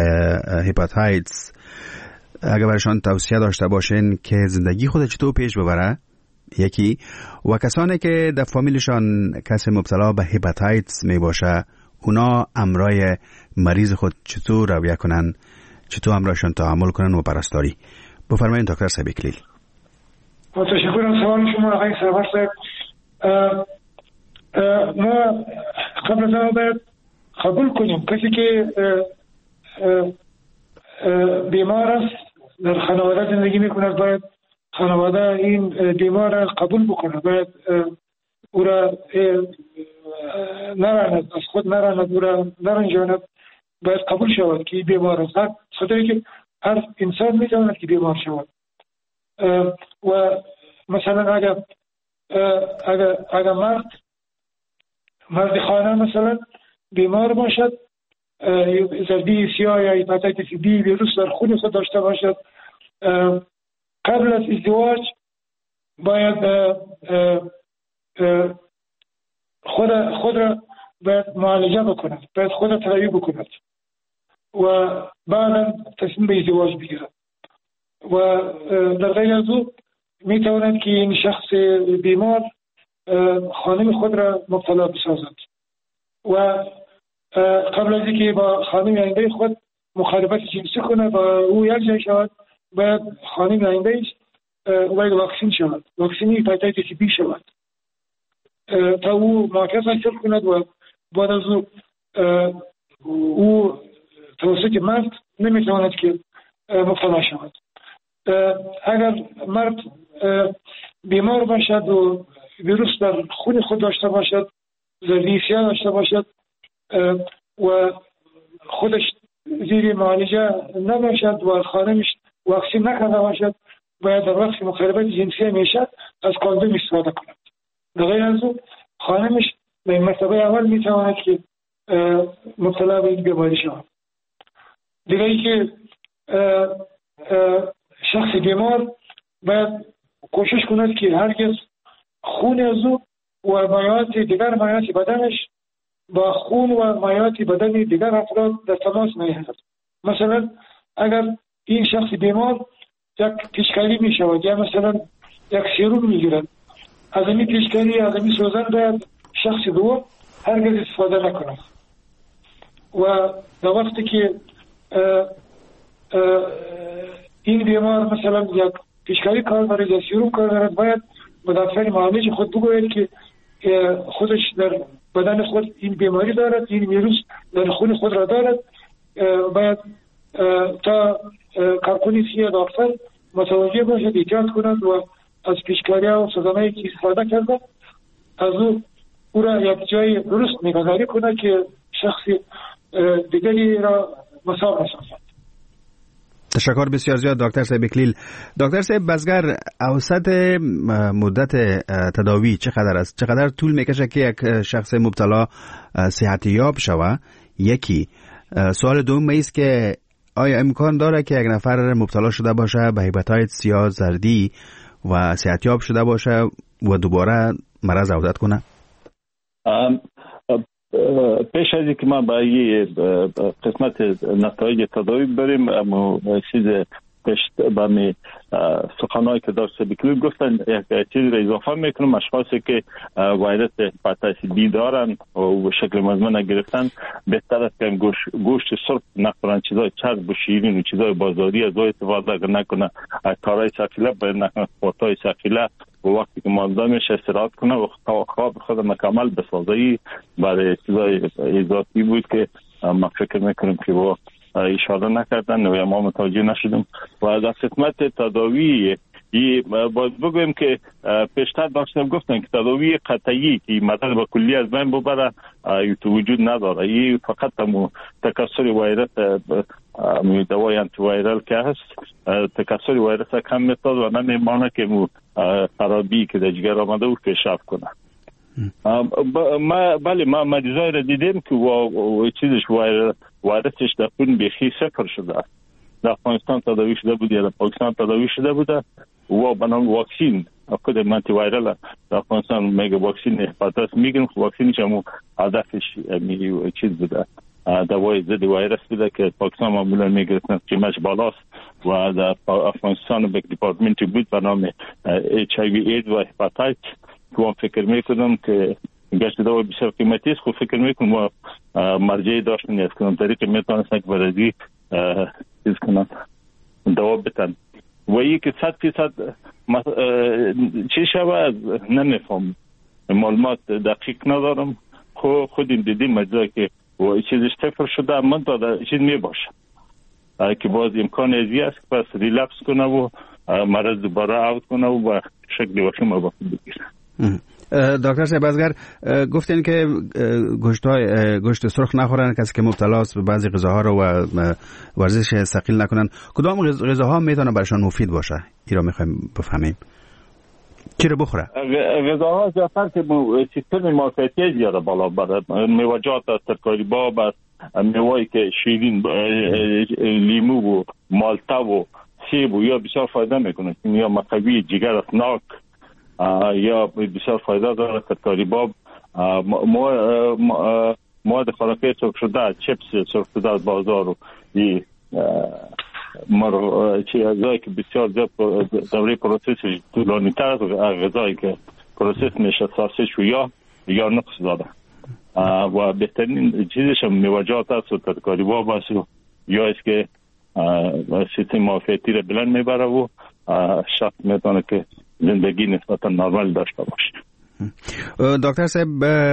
هپاتیتس اگر برشان توصیه داشته باشین که زندگی خود چطور پیش ببره؟ یکی و کسانی که در فامیلشان کسی مبتلا به هپاتایتس می باشه اونا امرای مریض خود چطور رویه کنن، چطور امرایشان تحمل کنن و پرستاری. بفرمایید دکتر صاحب اکلیل. تشکر از سوال شما آقای سرور صاحب. ما قبل از باید قبول کنیم کسی که بیمار است در خانواده زندگی میکنه باید خانواده این بیمار را قبول بکنه، باید او را نراند، از خود نراند، او را نرنجاند، باید قبول شود که بیمار است. خاطری که هر انسان میتواند که بیمار شود و مثلا اگر مرد خانه مثلا بیمار باشد، زردی سیاه یا هپاتیتس بی ویروس در خون خود داشته باشد، قبل از ازدواج باید خود را باید معالجه بکند، باید خود را تداوی بکند و بعدا تصمیم به ازدواج بگیرد و در غیر از او میتواند که این شخص بیمار خانم خود را مبتلا بسازد و قبل از اینکه با خانم آینده خود مخالفت جنسی کنه با او یک جای شود، باید خانم آیندهش باید واکسین شود، واکسین هپاتیتس بی شود تا او معاکس حاصل کند و بعد از او توسط مرد نمیتواند که مبتلا شود. اگر مرد بیمار باشد و ویروس در خون خود داشته باشد، زردی سیاه داشته باشد و خودش زیر معالجه نباشد و خانمش واکسین نکرده باشد، باید در وقت مخالفت جنسی میشد از کاندوم استفاده کند. در غیر از او خانمش به مرتبه اول میتواند که مبتلا به این بیماری شود. دیگه ای که شخص بیمار باید کوشش کند که هرگز خون از او و مایعات دیگر مایعات بدنش با خون و مایعات بدن دیگر افراد در تماس نیاید. مثلا اگر این شخص بیمار یک پیشکاری می شود یا مثلا یک سیروم می گیرد، از این پیشکاری از این سوزن باید شخص دوم هرگز استفاده نکند و در وقتی که این بیمار مثلا یک پیشکاری کار دارد یا سیروم کار دارد، باید به دکتر معالج خود بگوید که خودش در بدن خود این بیماری دارد، این ویروس در خون خود را دارد، باید تا کارکنی سیاه دکتر متوجه باشد، احتیاط کند و از پیشکاری و سزنایی که استفاده کرده از او را یک جای درست نگهداری کند که شخص دیگری را مساو نسازد. تشکر بسیار زیاد دکتر صاحب اکلیل. دکتر صاحب بزگر، اوسط مدت تداوی چقدر است؟ چقدر طول میکشه که یک شخص مبتلا صحت یاب شوه؟ یکی. سوال دوم است که آیا امکان داره که یک نفر مبتلا شده باشه به هپاتیتس یا زردی و صحت یاب شده باشه و دوباره مرض عودت کنه؟ پیش از اینکه ما با یه قسمت نتایج تداوی بریم، اما چیز با می سخنایی که دکتر بکلی گفتن یک چیز را اضافه میکنم. اشخاصی که ویروس هپاتیتس بی دارن و شکل مزمن گرفتن بهتر است که گوشت سرخ نخورن، چیزای چرب و شیرین و چیزای بازاری از استفاده نکنه، کارهای ثقیله باید نکنه، خودهای ثقیله و وقتی که مانده میشه استراحت کنه و خواب خود مکمل بسازه. برای چیزای اضافی بود که ما فکر میکنیم که با اشاره نکردن و ما متوجه نشدیم. و در خدمت تداوی باید بگویم که پیشتر داشتم گفتن که تداوی قطعی که مدد به کلی از بین ببره وجود نداره. این فقط تکثر ویروس دوای آنتی ویرال که هست، تکثر ویروس کم میتاد و نمیمانه که خرابی که در جگر آمده او پیشرفت کنه. بله ما مریضای را دیدیم که چیزش ویروسش در خون بیخی صفر شده. در افغانستان تداوی شده بود یا در پاکستان تداوی شده بوده و بنام واکسین خود آنتی ویرال در افغانستان میگه واکسین هپاتیتس میگن، واکسینش هم هدفش چیز بوده، دوای ضد ویروس بوده که پاکستان معمولا میگرفتن قیمتش بالاست و در افغانستان به دیپارتمنتی بود به نام HIV AIDS و هپاتایت که فکر میکنم که گشت دوا بسیار قیمتی است. خب فکر میکنم ما مرجعی داشتن از کنم طریق میتونستن که برای چیز کنن دوا بتن و ای که 100% چی شود نمیفهم، معلومات دقیق ندارم. خودیم دیدیم مجزا که و چیزش تفر شده من تا چیز می باشه که باز امکان ازی است که پس ریلپس کنه و مرض دوباره اوت کنه و شکل وخیم با خود بگیره. دکتر صاحب ازگر گفتین که گوشت سرخ نخورن، کسی که مبتلا است به بعضی غذاها رو و ورزش ثقیل نکنن، کدام غذاها میتونه برشان مفید باشه؟ این رو میخوایم بفهمیم. چی رو بخوره؟ غذاها زیادتر که سیستم معافیتی زیاده بالا بره، میوه‌جات است، ترکاری باب است، میوه‌ای که شیرین، لیمو و مالتا و سیب و یا بسیار فایده میکنه، یا مقوی جگر است، ناک یا بسیار فایده داره. ترکاری باب، مواد خوراکی سرخ شده، چپس سرخ شده از بازار و غذایی که بسیار زیاد دوره پروسس طولانی تر از غذایی که پروسس میشه، ساسج و یا نقص داره و بهترین چیزش هم میوه‌جات است و ترکاری باب است و یا است که سیستم معافیتی را بلند میبره و شخص میتونه که زندگی نسبتا نرمال داشته باشه. دکتر صاحب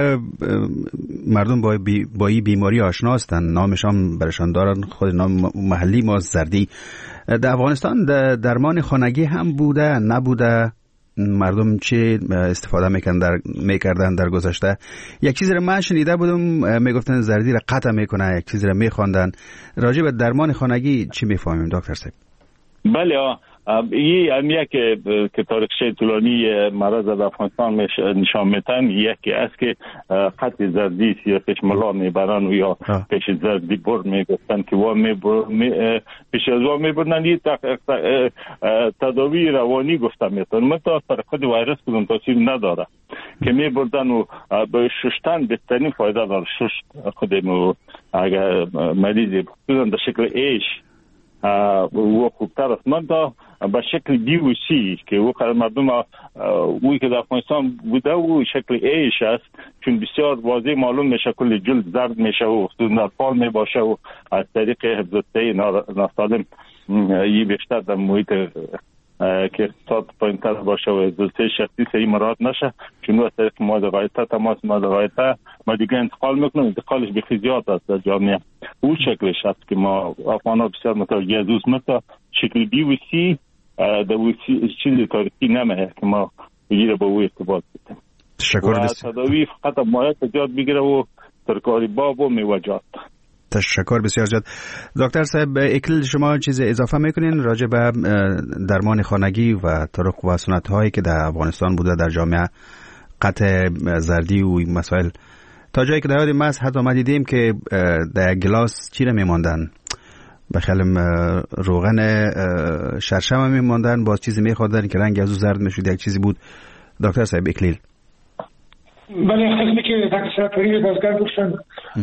مردم با این بیماری آشنا هستند، نامش هم برشان دارن، خود نام محلی ما زردی. در افغانستان درمان خانگی هم بوده نبوده؟ مردم چه استفاده میکردن در گذشته؟ یک چیزی رو من شنیده بودم میگفتن زردی رو قطع میکنه، یک چیزی رو میخواندن. راجع به درمان خانگی چی میفهمیم دکتر صاحب؟ بله، این امیه که تاریخچه طولانی مرض در افغانستان نشان میتن، یکی است که قطع زردی یا پیش ملا میبرن و یا پیش زردی بر میگفتن که پیش از وا میبرن. این تداوی روانی گفته میتن، مثلا سر خود ویروس کدوم تاثیر نداره که میبردن و به ششتن بهترین فایده داره. ششت خودمو اگر مریضی بودن در شکل ایش و خوبتر است. من تا به شکل دیوسی که او مردم اوی که در افغانستان بوده و شکل ایش است، چون بسیار واضح معلوم میشه کل جلد زرد میشه و نرفال میباشه و از طریق حفظ‌الصحه ناسالم یه بیشتر در محیط که اقتصاد پایین‌تر باشه و حفظ‌الصحه شخصی صحیح مراعات نشه، چون از طریق مواد غایطه تماس مواد غایطه ما دیگه انتقال میکنم، انتقالش به خیزیات است در جامعه. او شکلش است که ما افغان‌ها بسیار متوجه از اوست. مثل شکل دیوسی در چیزی تاریخی نمیه که ما بگیره با او ارتباط بتیم. تشکر بسیار. تداوی فقط مایه تجاد بگیره و ترکاری باب و میوه‌جات. تشکر بسیار زیاد. دکتر صاحب اکلیل شما چیز اضافه میکنین راجع به درمان خانگی و طرق و سنت هایی که در افغانستان بوده در جامعه، قطع زردی و مسائل، تا جایی که در یاد ما حتی ما دیدیم که در گلاس چی رو میماندن؟ بخیالم روغن شرشم میماندن، باز چیزی میخوردن که رنگ از او زرد میشود، یک چیزی بود. دکتر صاحب اکلیل. بله، خیلی که دکتر سرپری بازگر گفتن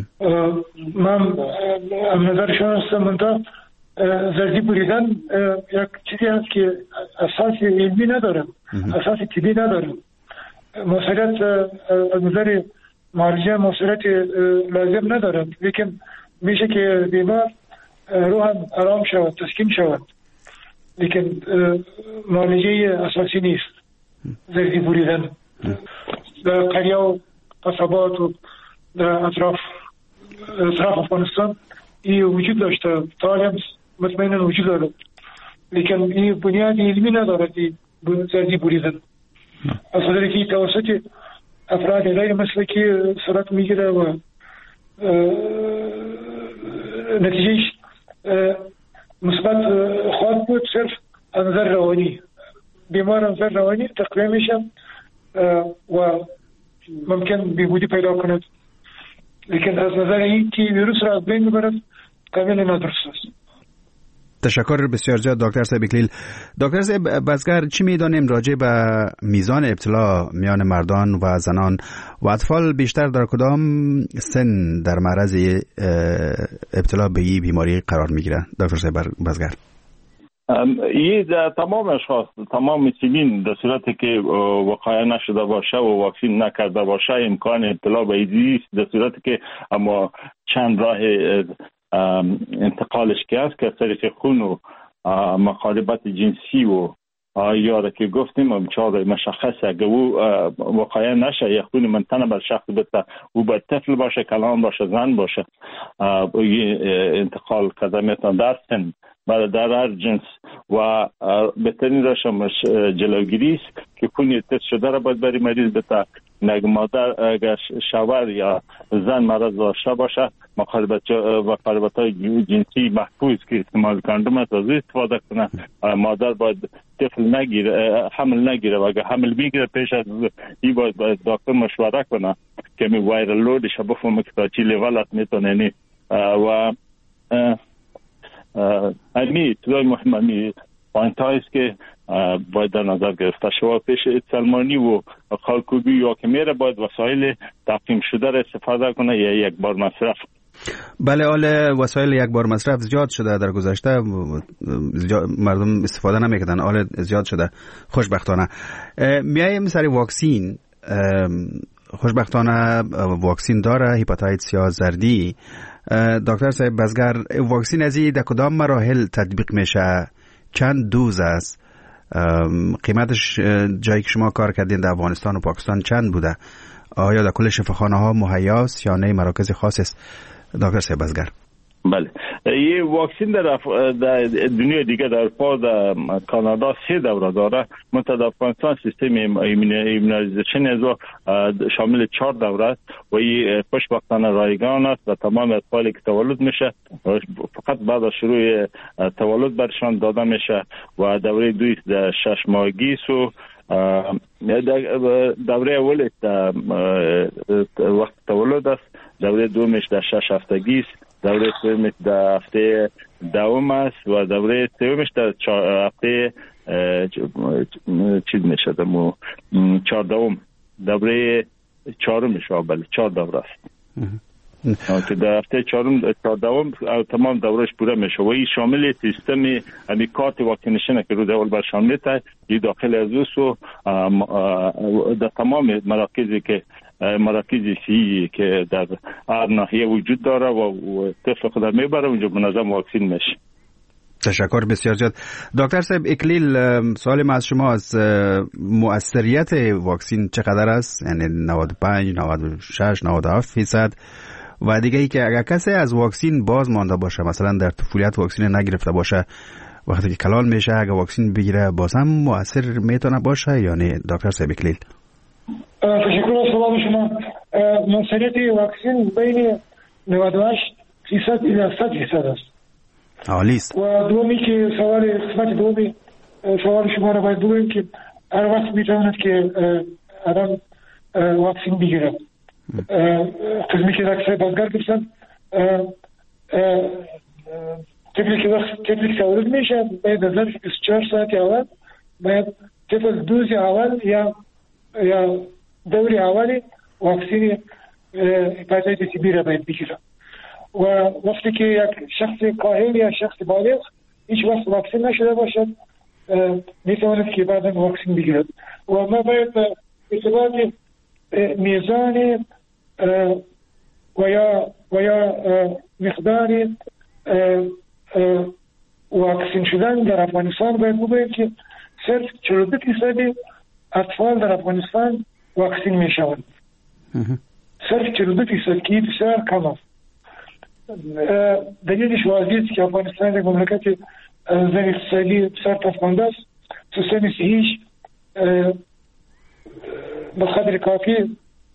من نظرشان هستم. منطقه زردی بریدن یک چیزی هست که اساس علمی نداره، اساس طبی نداره. مسئولیت از نظر مرجع مسئولیت لازم نداره، لیکن میشه که بیمار روح آرام شود، تسکین شود، لیکن معالجه اساسی نیست زردی بریدن. در قریه و قصبات و در اطراف افغانستان این وجود داشته، تا هم مطمئنا وجود داره، لیکن این بنیاد علمی نداره زردی بریدن. از خاطر که توسط افراد غیر مسلکی صورت میگیره و نتیجهش مثبت خواهد بود. صرف از نظر روانی بیمار از نظر روانی تقویه میشه و ممکن بیهودی پیدا کند، لیکن از نظر این که ویروس را از بین ببرد کاملا نادرست است. تشکر بسیار زیاد دکتر صاحب اکلیل. دکتر صاحب بزگر، چی میدانیم راجع به میزان ابتلا میان مردان و زنان و اطفال بیشتر در کدام سن در معرض ابتلا به این بیماری قرار میگیرن دکتر صاحب بزگر؟ این تمام اشخاص، تمام سنین، در صورتی که وقایع نشده باشه و واکسین نکرده باشه امکان ابتلا به این است. در صورتی که اما چند راه انتقالش که است که از طریق خون و مخالبت جنسی و یا که گفتیم چهار مشخص اگه او واقعا نشه یا خون منتنه بر شخص بده او باید طفل باشه، کلان باشه، زن باشه، انتقال کرده میتونه در سن در هر جنس و بهترین روش جلوگیری است که خون تست شده را باید بری مریض بده. نگ مادر اگر شوهر یا زن مرض داشته باشه مخالبت‌های جنسی محفوظ که استعمال کاندوم است از استفاده کنه. مادر باید طفل نگیره، حمل نگیره و اگر حمل بگیره پیش از این باید دکتر مشوره کنه که می وایرال لودش بفهمه که تا چی لیول است میتونه نی و امی توی مهم امی پوینت هایست که باید در نظر گرفته شود پیش سلمانی و خالکوبی یا که میره باید وسایل تقسیم شده را استفاده کنه یا یک بار مصرف. بله، حال وسایل یک بار مصرف زیاد شده در گذشته، مردم استفاده نمیکردن، حال زیاد شده خوشبختانه. میایم سر واکسین. خوشبختانه واکسین داره هپاتیتس یا زردی. دکتر صاحب بزگر، واکسین از این در کدام مراحل تطبیق میشه؟ چند دوز است؟ قیمتش جایی که شما کار کردین در افغانستان و پاکستان چند بوده؟ آیا در کل شفاخانه ها مهیاست یا نه مراکز خاص است دکتر صاحب بزگر؟ بله، این واکسین در دنیا دیگه در اروپا در کانادا 3 دوره داره. منتها در افغانستان سیستم ایمونایزیشن از شامل 4 دوره است و این خوشبختانه رایگان است و تمام اطفالی که تولد میشه فقط بعد از شروع تولد برشان داده میشه و دوره 2 در 6 ماهگی و دوره اول وقت تولد است، دوره دومش در 6 هفتگی است، دوره سومش در هفته دوم است و دوره سومش در هفته چیز میشه در 14م، دوره 4مش بله 4 دوره است که در هفته 14م تمام دورش پوره میشه و این شامل سیستم امی کارت واکسینیشن که رو دول برشان میته این داخل از اوست و در تمام مراکزی صحی که در هر ناحیه وجود داره و طفل خود میبره اونجا منظم واکسین میشه. تشکر بسیار زیاد. دکتر صاحب اکلیل، سوال ما از شما از مؤثریت واکسین چقدر است؟ یعنی 95 96 97% و دیگه ای که اگر کسی از واکسین باز مانده باشه، مثلا در طفولیت واکسین نگرفته باشه، وقتی که کلان میشه اگر واکسین بگیره باز هم مؤثر میتونه باشه یا نه دکتر صاحب اکلیل؟ تشکر از سوال شما. مؤثریت واکسین بین 98% الی 100% است. عالی است. و دومی که قسمت دومی سوال شما را باید بگویم که هر وقت میتواند که آدم واکسین بگیره. قسمی که دکتر بزگر گفتن طفلی که تولد میشه باید از ظرف 24 ساعت اول باید طفل دوز اول یا دوری اولی واکسین هپاتیتس بی را باید بگیره و وقتی که یک شخص کاهل یا شخص بالغ هیچ وقت واکسین نشده باشد میتواند که بعدا واکسین بگیرد و ما باید ارتباط میزان و یا مقدار واکسین شدن در افغانستان باید بگوییم که صرف 42% اطفال در افغانستان واکسین می شوند. صرف 42% که بسیار کم است. دلیلش واضح است که افغانستان یک مملکت از نظر اقتصادی بسیار پسمانده است. سیستم صحیش به قدر کافی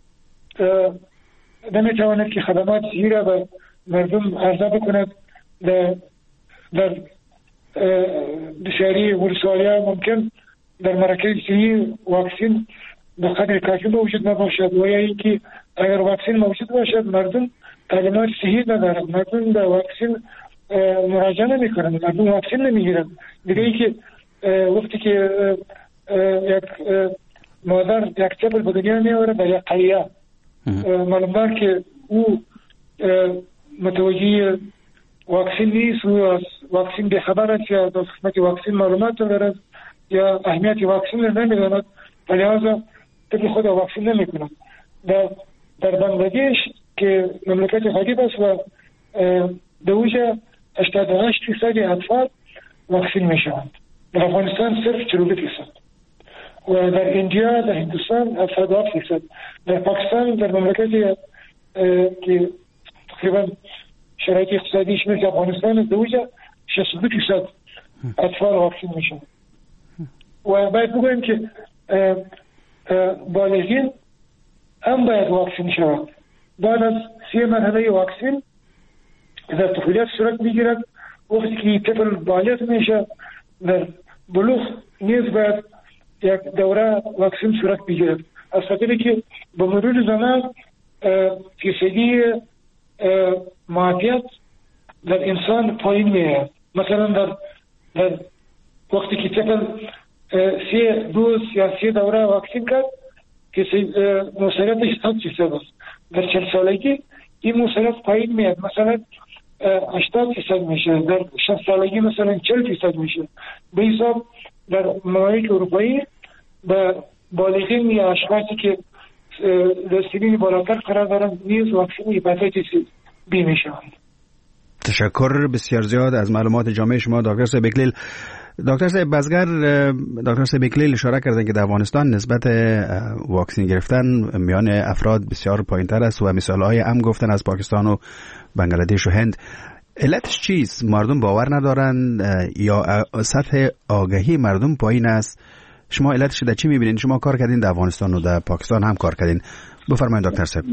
نمیتواند که خدمات صحی را به مردم عرضه بکند. در بسیاری ولسوالی‌ها ممکن در مراکز صحی واکسین به قدر کافی موجود نباشد و یا اینکه اگر واکسین موجود باشد مردم تعلیمات صحی ندارند، مردم به واکسین مراجعه نمیکنن، مردم واکسن نمیگیرن. دیگه ای که وقتی که یک مادر یک طفل به دنیا میاره در یک قریه، معلومه که او متوجه واکسن نیست، او از واکسن بخبر است یا از قسمت واکسن معلومات دارد یا اهمیت واکسن را نمیداند، لذا طفل خود واکسن نمیکنند. در بنگلادش که مملکت غریب است و در اوجه 88% اطفال واکسن میشوند، در افغانستان صرف 42%، و در اندیا، در هندوستان 77%، در پاکستان، در مملکتی که تقریبا شرایط اقتصادیش مثل افغانستان در اوجه 62% اطفال واکسن میشن. و باید بگویم که بالغین هم باید واکسن شوند. بعد از 3 مرحله واکسن در طفولیت صورت میگیرد. وقتی که طفل بالغ میشه در بلوغ نیز باید یک دوره واکسن صورت میگیرد، از خاطری که به مرور زمان فیصدی معافیت در انسان پایین میاد. مثلا در وقتی که طفل 3 دوز یا 3 دوره واکسن کرد که موثریتش 100% است، در 40 سالگی این موثریت پایین میاد، مثلا 80% میشه، در 60 سالگی مثلا 40% میشه. به حساب در ممالک اروپایی به بالغین یا اشخاصی که در سنین بالاتر قرار دارند نیز واکسن هپاتیتیس بی میشوند. تشکر بسیار زیاد از معلومات جامع شما دکتر صاحب اکلیل. دکتر صاحب بزگر، دکتر صاحب اکلیل اشاره کردن که در افغانستان نسبت واکسن گرفتن میان افراد بسیار پایین‌تر است و مثال‌های هم گفتن از پاکستان و بنگلادش و هند. علتش چیست؟ مردم باور ندارن یا سطح آگاهی مردم پایین است؟ شما علتش در چی می‌بینید؟ شما کار کردین در افغانستان و در پاکستان هم کار کردین، بفرمایید دکتر صاحب.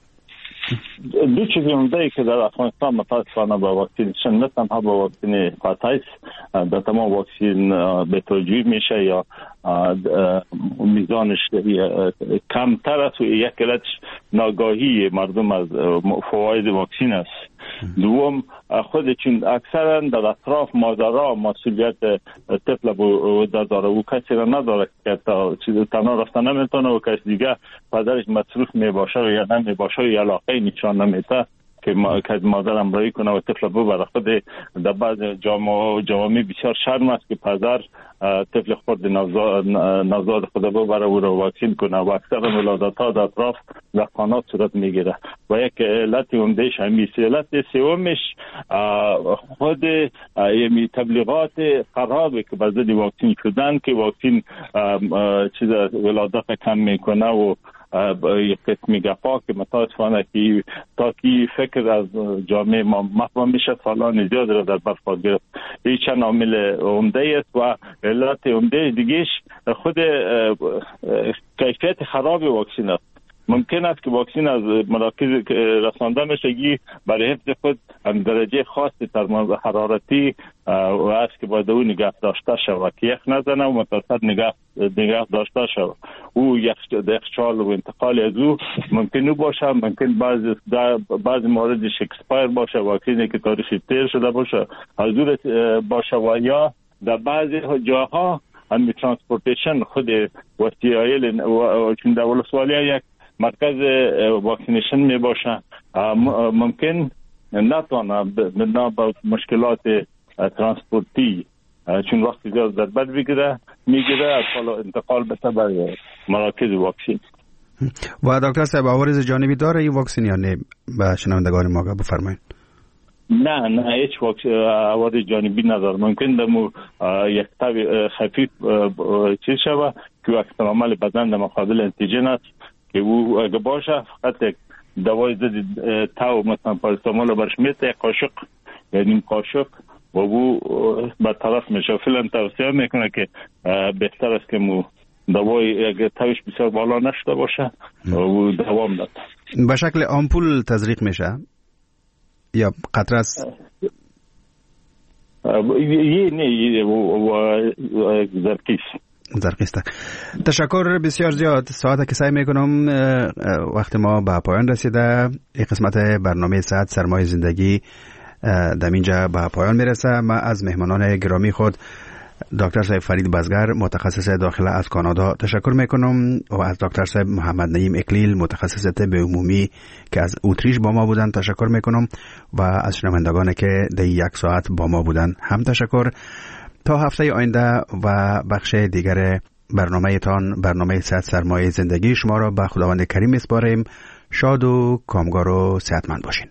دو چیز عمده که در افغانستان متاسفانه با واکسینیشن نه تنها با واکسن هپاتیتیس در تمام واکسن به توجیه میشه یا میزانش کمتر است و یک علت ناگاهی مردم از فواید واکسن است. دوم خود چون اکثرا در اطراف مادرها مسئولیت طفل داره و کسی را نداره که تنها رفتن نمیتونه و کسی دیگه پدرش مصروف میباشه یا نمیباشه یا علاقه نشان نمیده که مادر امرایی کنه و طفل ببره. خود در بعض جوامع بسیار شرم است که پدر طفل خود نوزاد خود ببره و را واکسین کنه و اکثر ولادت ها در اطراف دهقانات صورت میگیره و یک علت عمدهش همیست. علت سومش خود تبلیغات خرابه که به ضد واکسین شدن که واکسین چیز ولادت کم میکنه و یک قسمی گفا که متاسفانه که تا کی فکر از جامعه ما مفهوم میشه سالان زیاد را در برخورد گرفت. این چند عامل عمده است و علت عمده دیگهش خود کیفیت خراب واکسن است. ممکن است که واکسن از مراکز رسانده میشه برای حفظ خود درجه خاصی ترمز حرارتی و است که باید او نگاه داشته شود که یخ نزنه و متوسط نگاه داشته شود. او یخچال و انتقال از او ممکن او باشه، ممکن بعضی موردش اکسپایر باشه، واکسنی که تاریخی تیر شده باشه حضور باشه و یا در بعضی جاها هم ترانسپورتیشن خود وسایل چون در ولسوالی یک مرکز واکسینیشن می باشه ممکن نتونه با مشکلات ترانسپورتی چون وقت زیاد در بر میگیره از انتقال بشه برای مراکز واکسین. و دکتر صاحب عوارض جانبی داره این واکسن یا نه؟ به شنوندگان ما بفرمایید. نه هیچ عوارض جانبی نداره. ممکن دمو یک تب خفیف چیز شوه که اکثر عمل بدن در مقابل انتیجن است که او اگه باشه فقط یک دوای ضد تاو مثلا پاراستامول برش میته یک قاشق یا نیم قاشق و او برطرف میشه. فعلا توصیه میکنه که بهتر است که مو دوای اگه تاوش بسیار بالا نشده باشه و دوام داد. به شکل آمپول تزریق میشه یا قطره است؟ زرقیست. تشکر بسیار زیاد. ساعت که سعی میکنم وقت ما به پایان رسیده. این قسمت برنامه صحت سرمایه زندگی در اینجا به پایان میرسه. من از مهمانان گرامی خود دکتر صاحب فرید بزگر متخصص داخله از کانادا تشکر میکنم و از دکتر صاحب محمد نعیم اکلیل متخصص طب عمومی که از اتریش با ما بودن تشکر میکنم و از شنوندگان که در یک ساعت با ما بودن هم تشکر. تا هفته آینده و بخش دیگر برنامه صحت سرمایه زندگی شما را به خداوند کریم میسپاریم. شاد و کامگار و صحتمند باشین.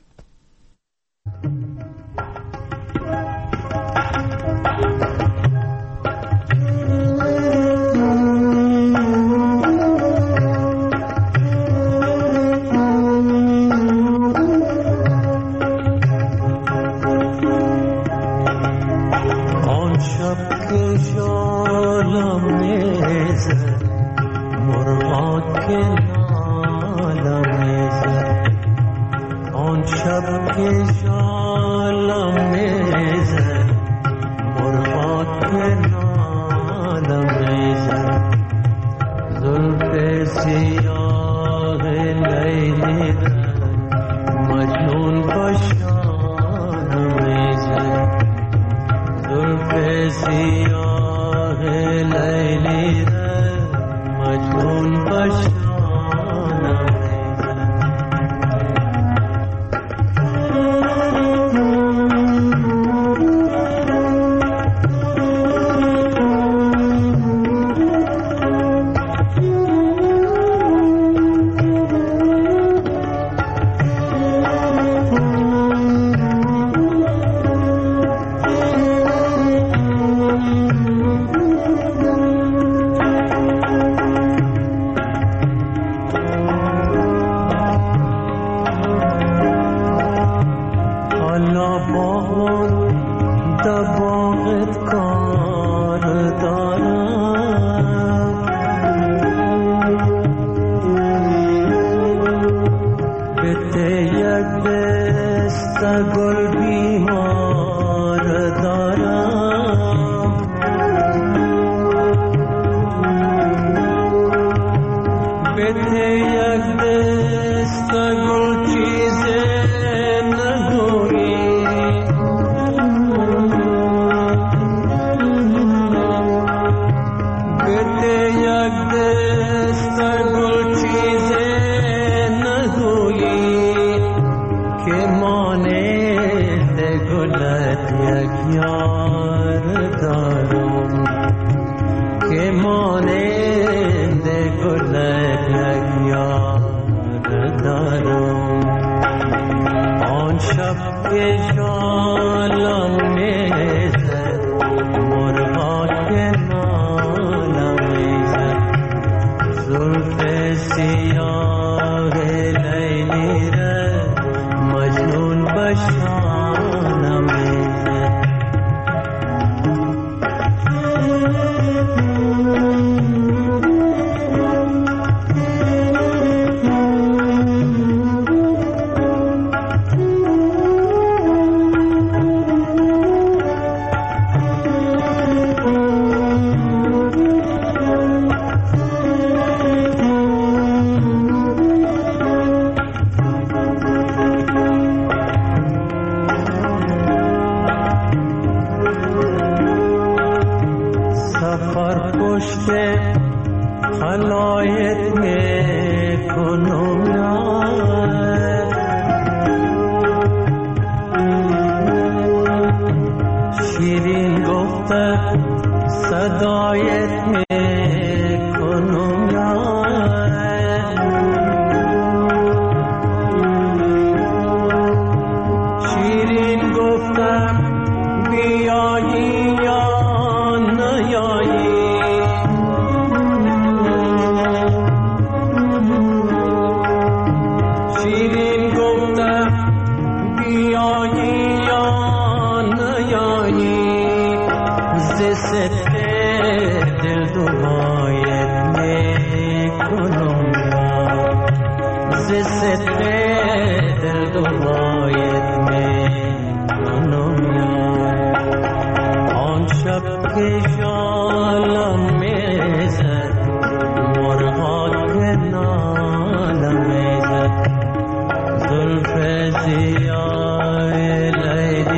زلف سیاه لیلی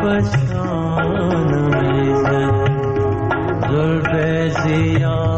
पहचान में जुल्फ़े ज़िया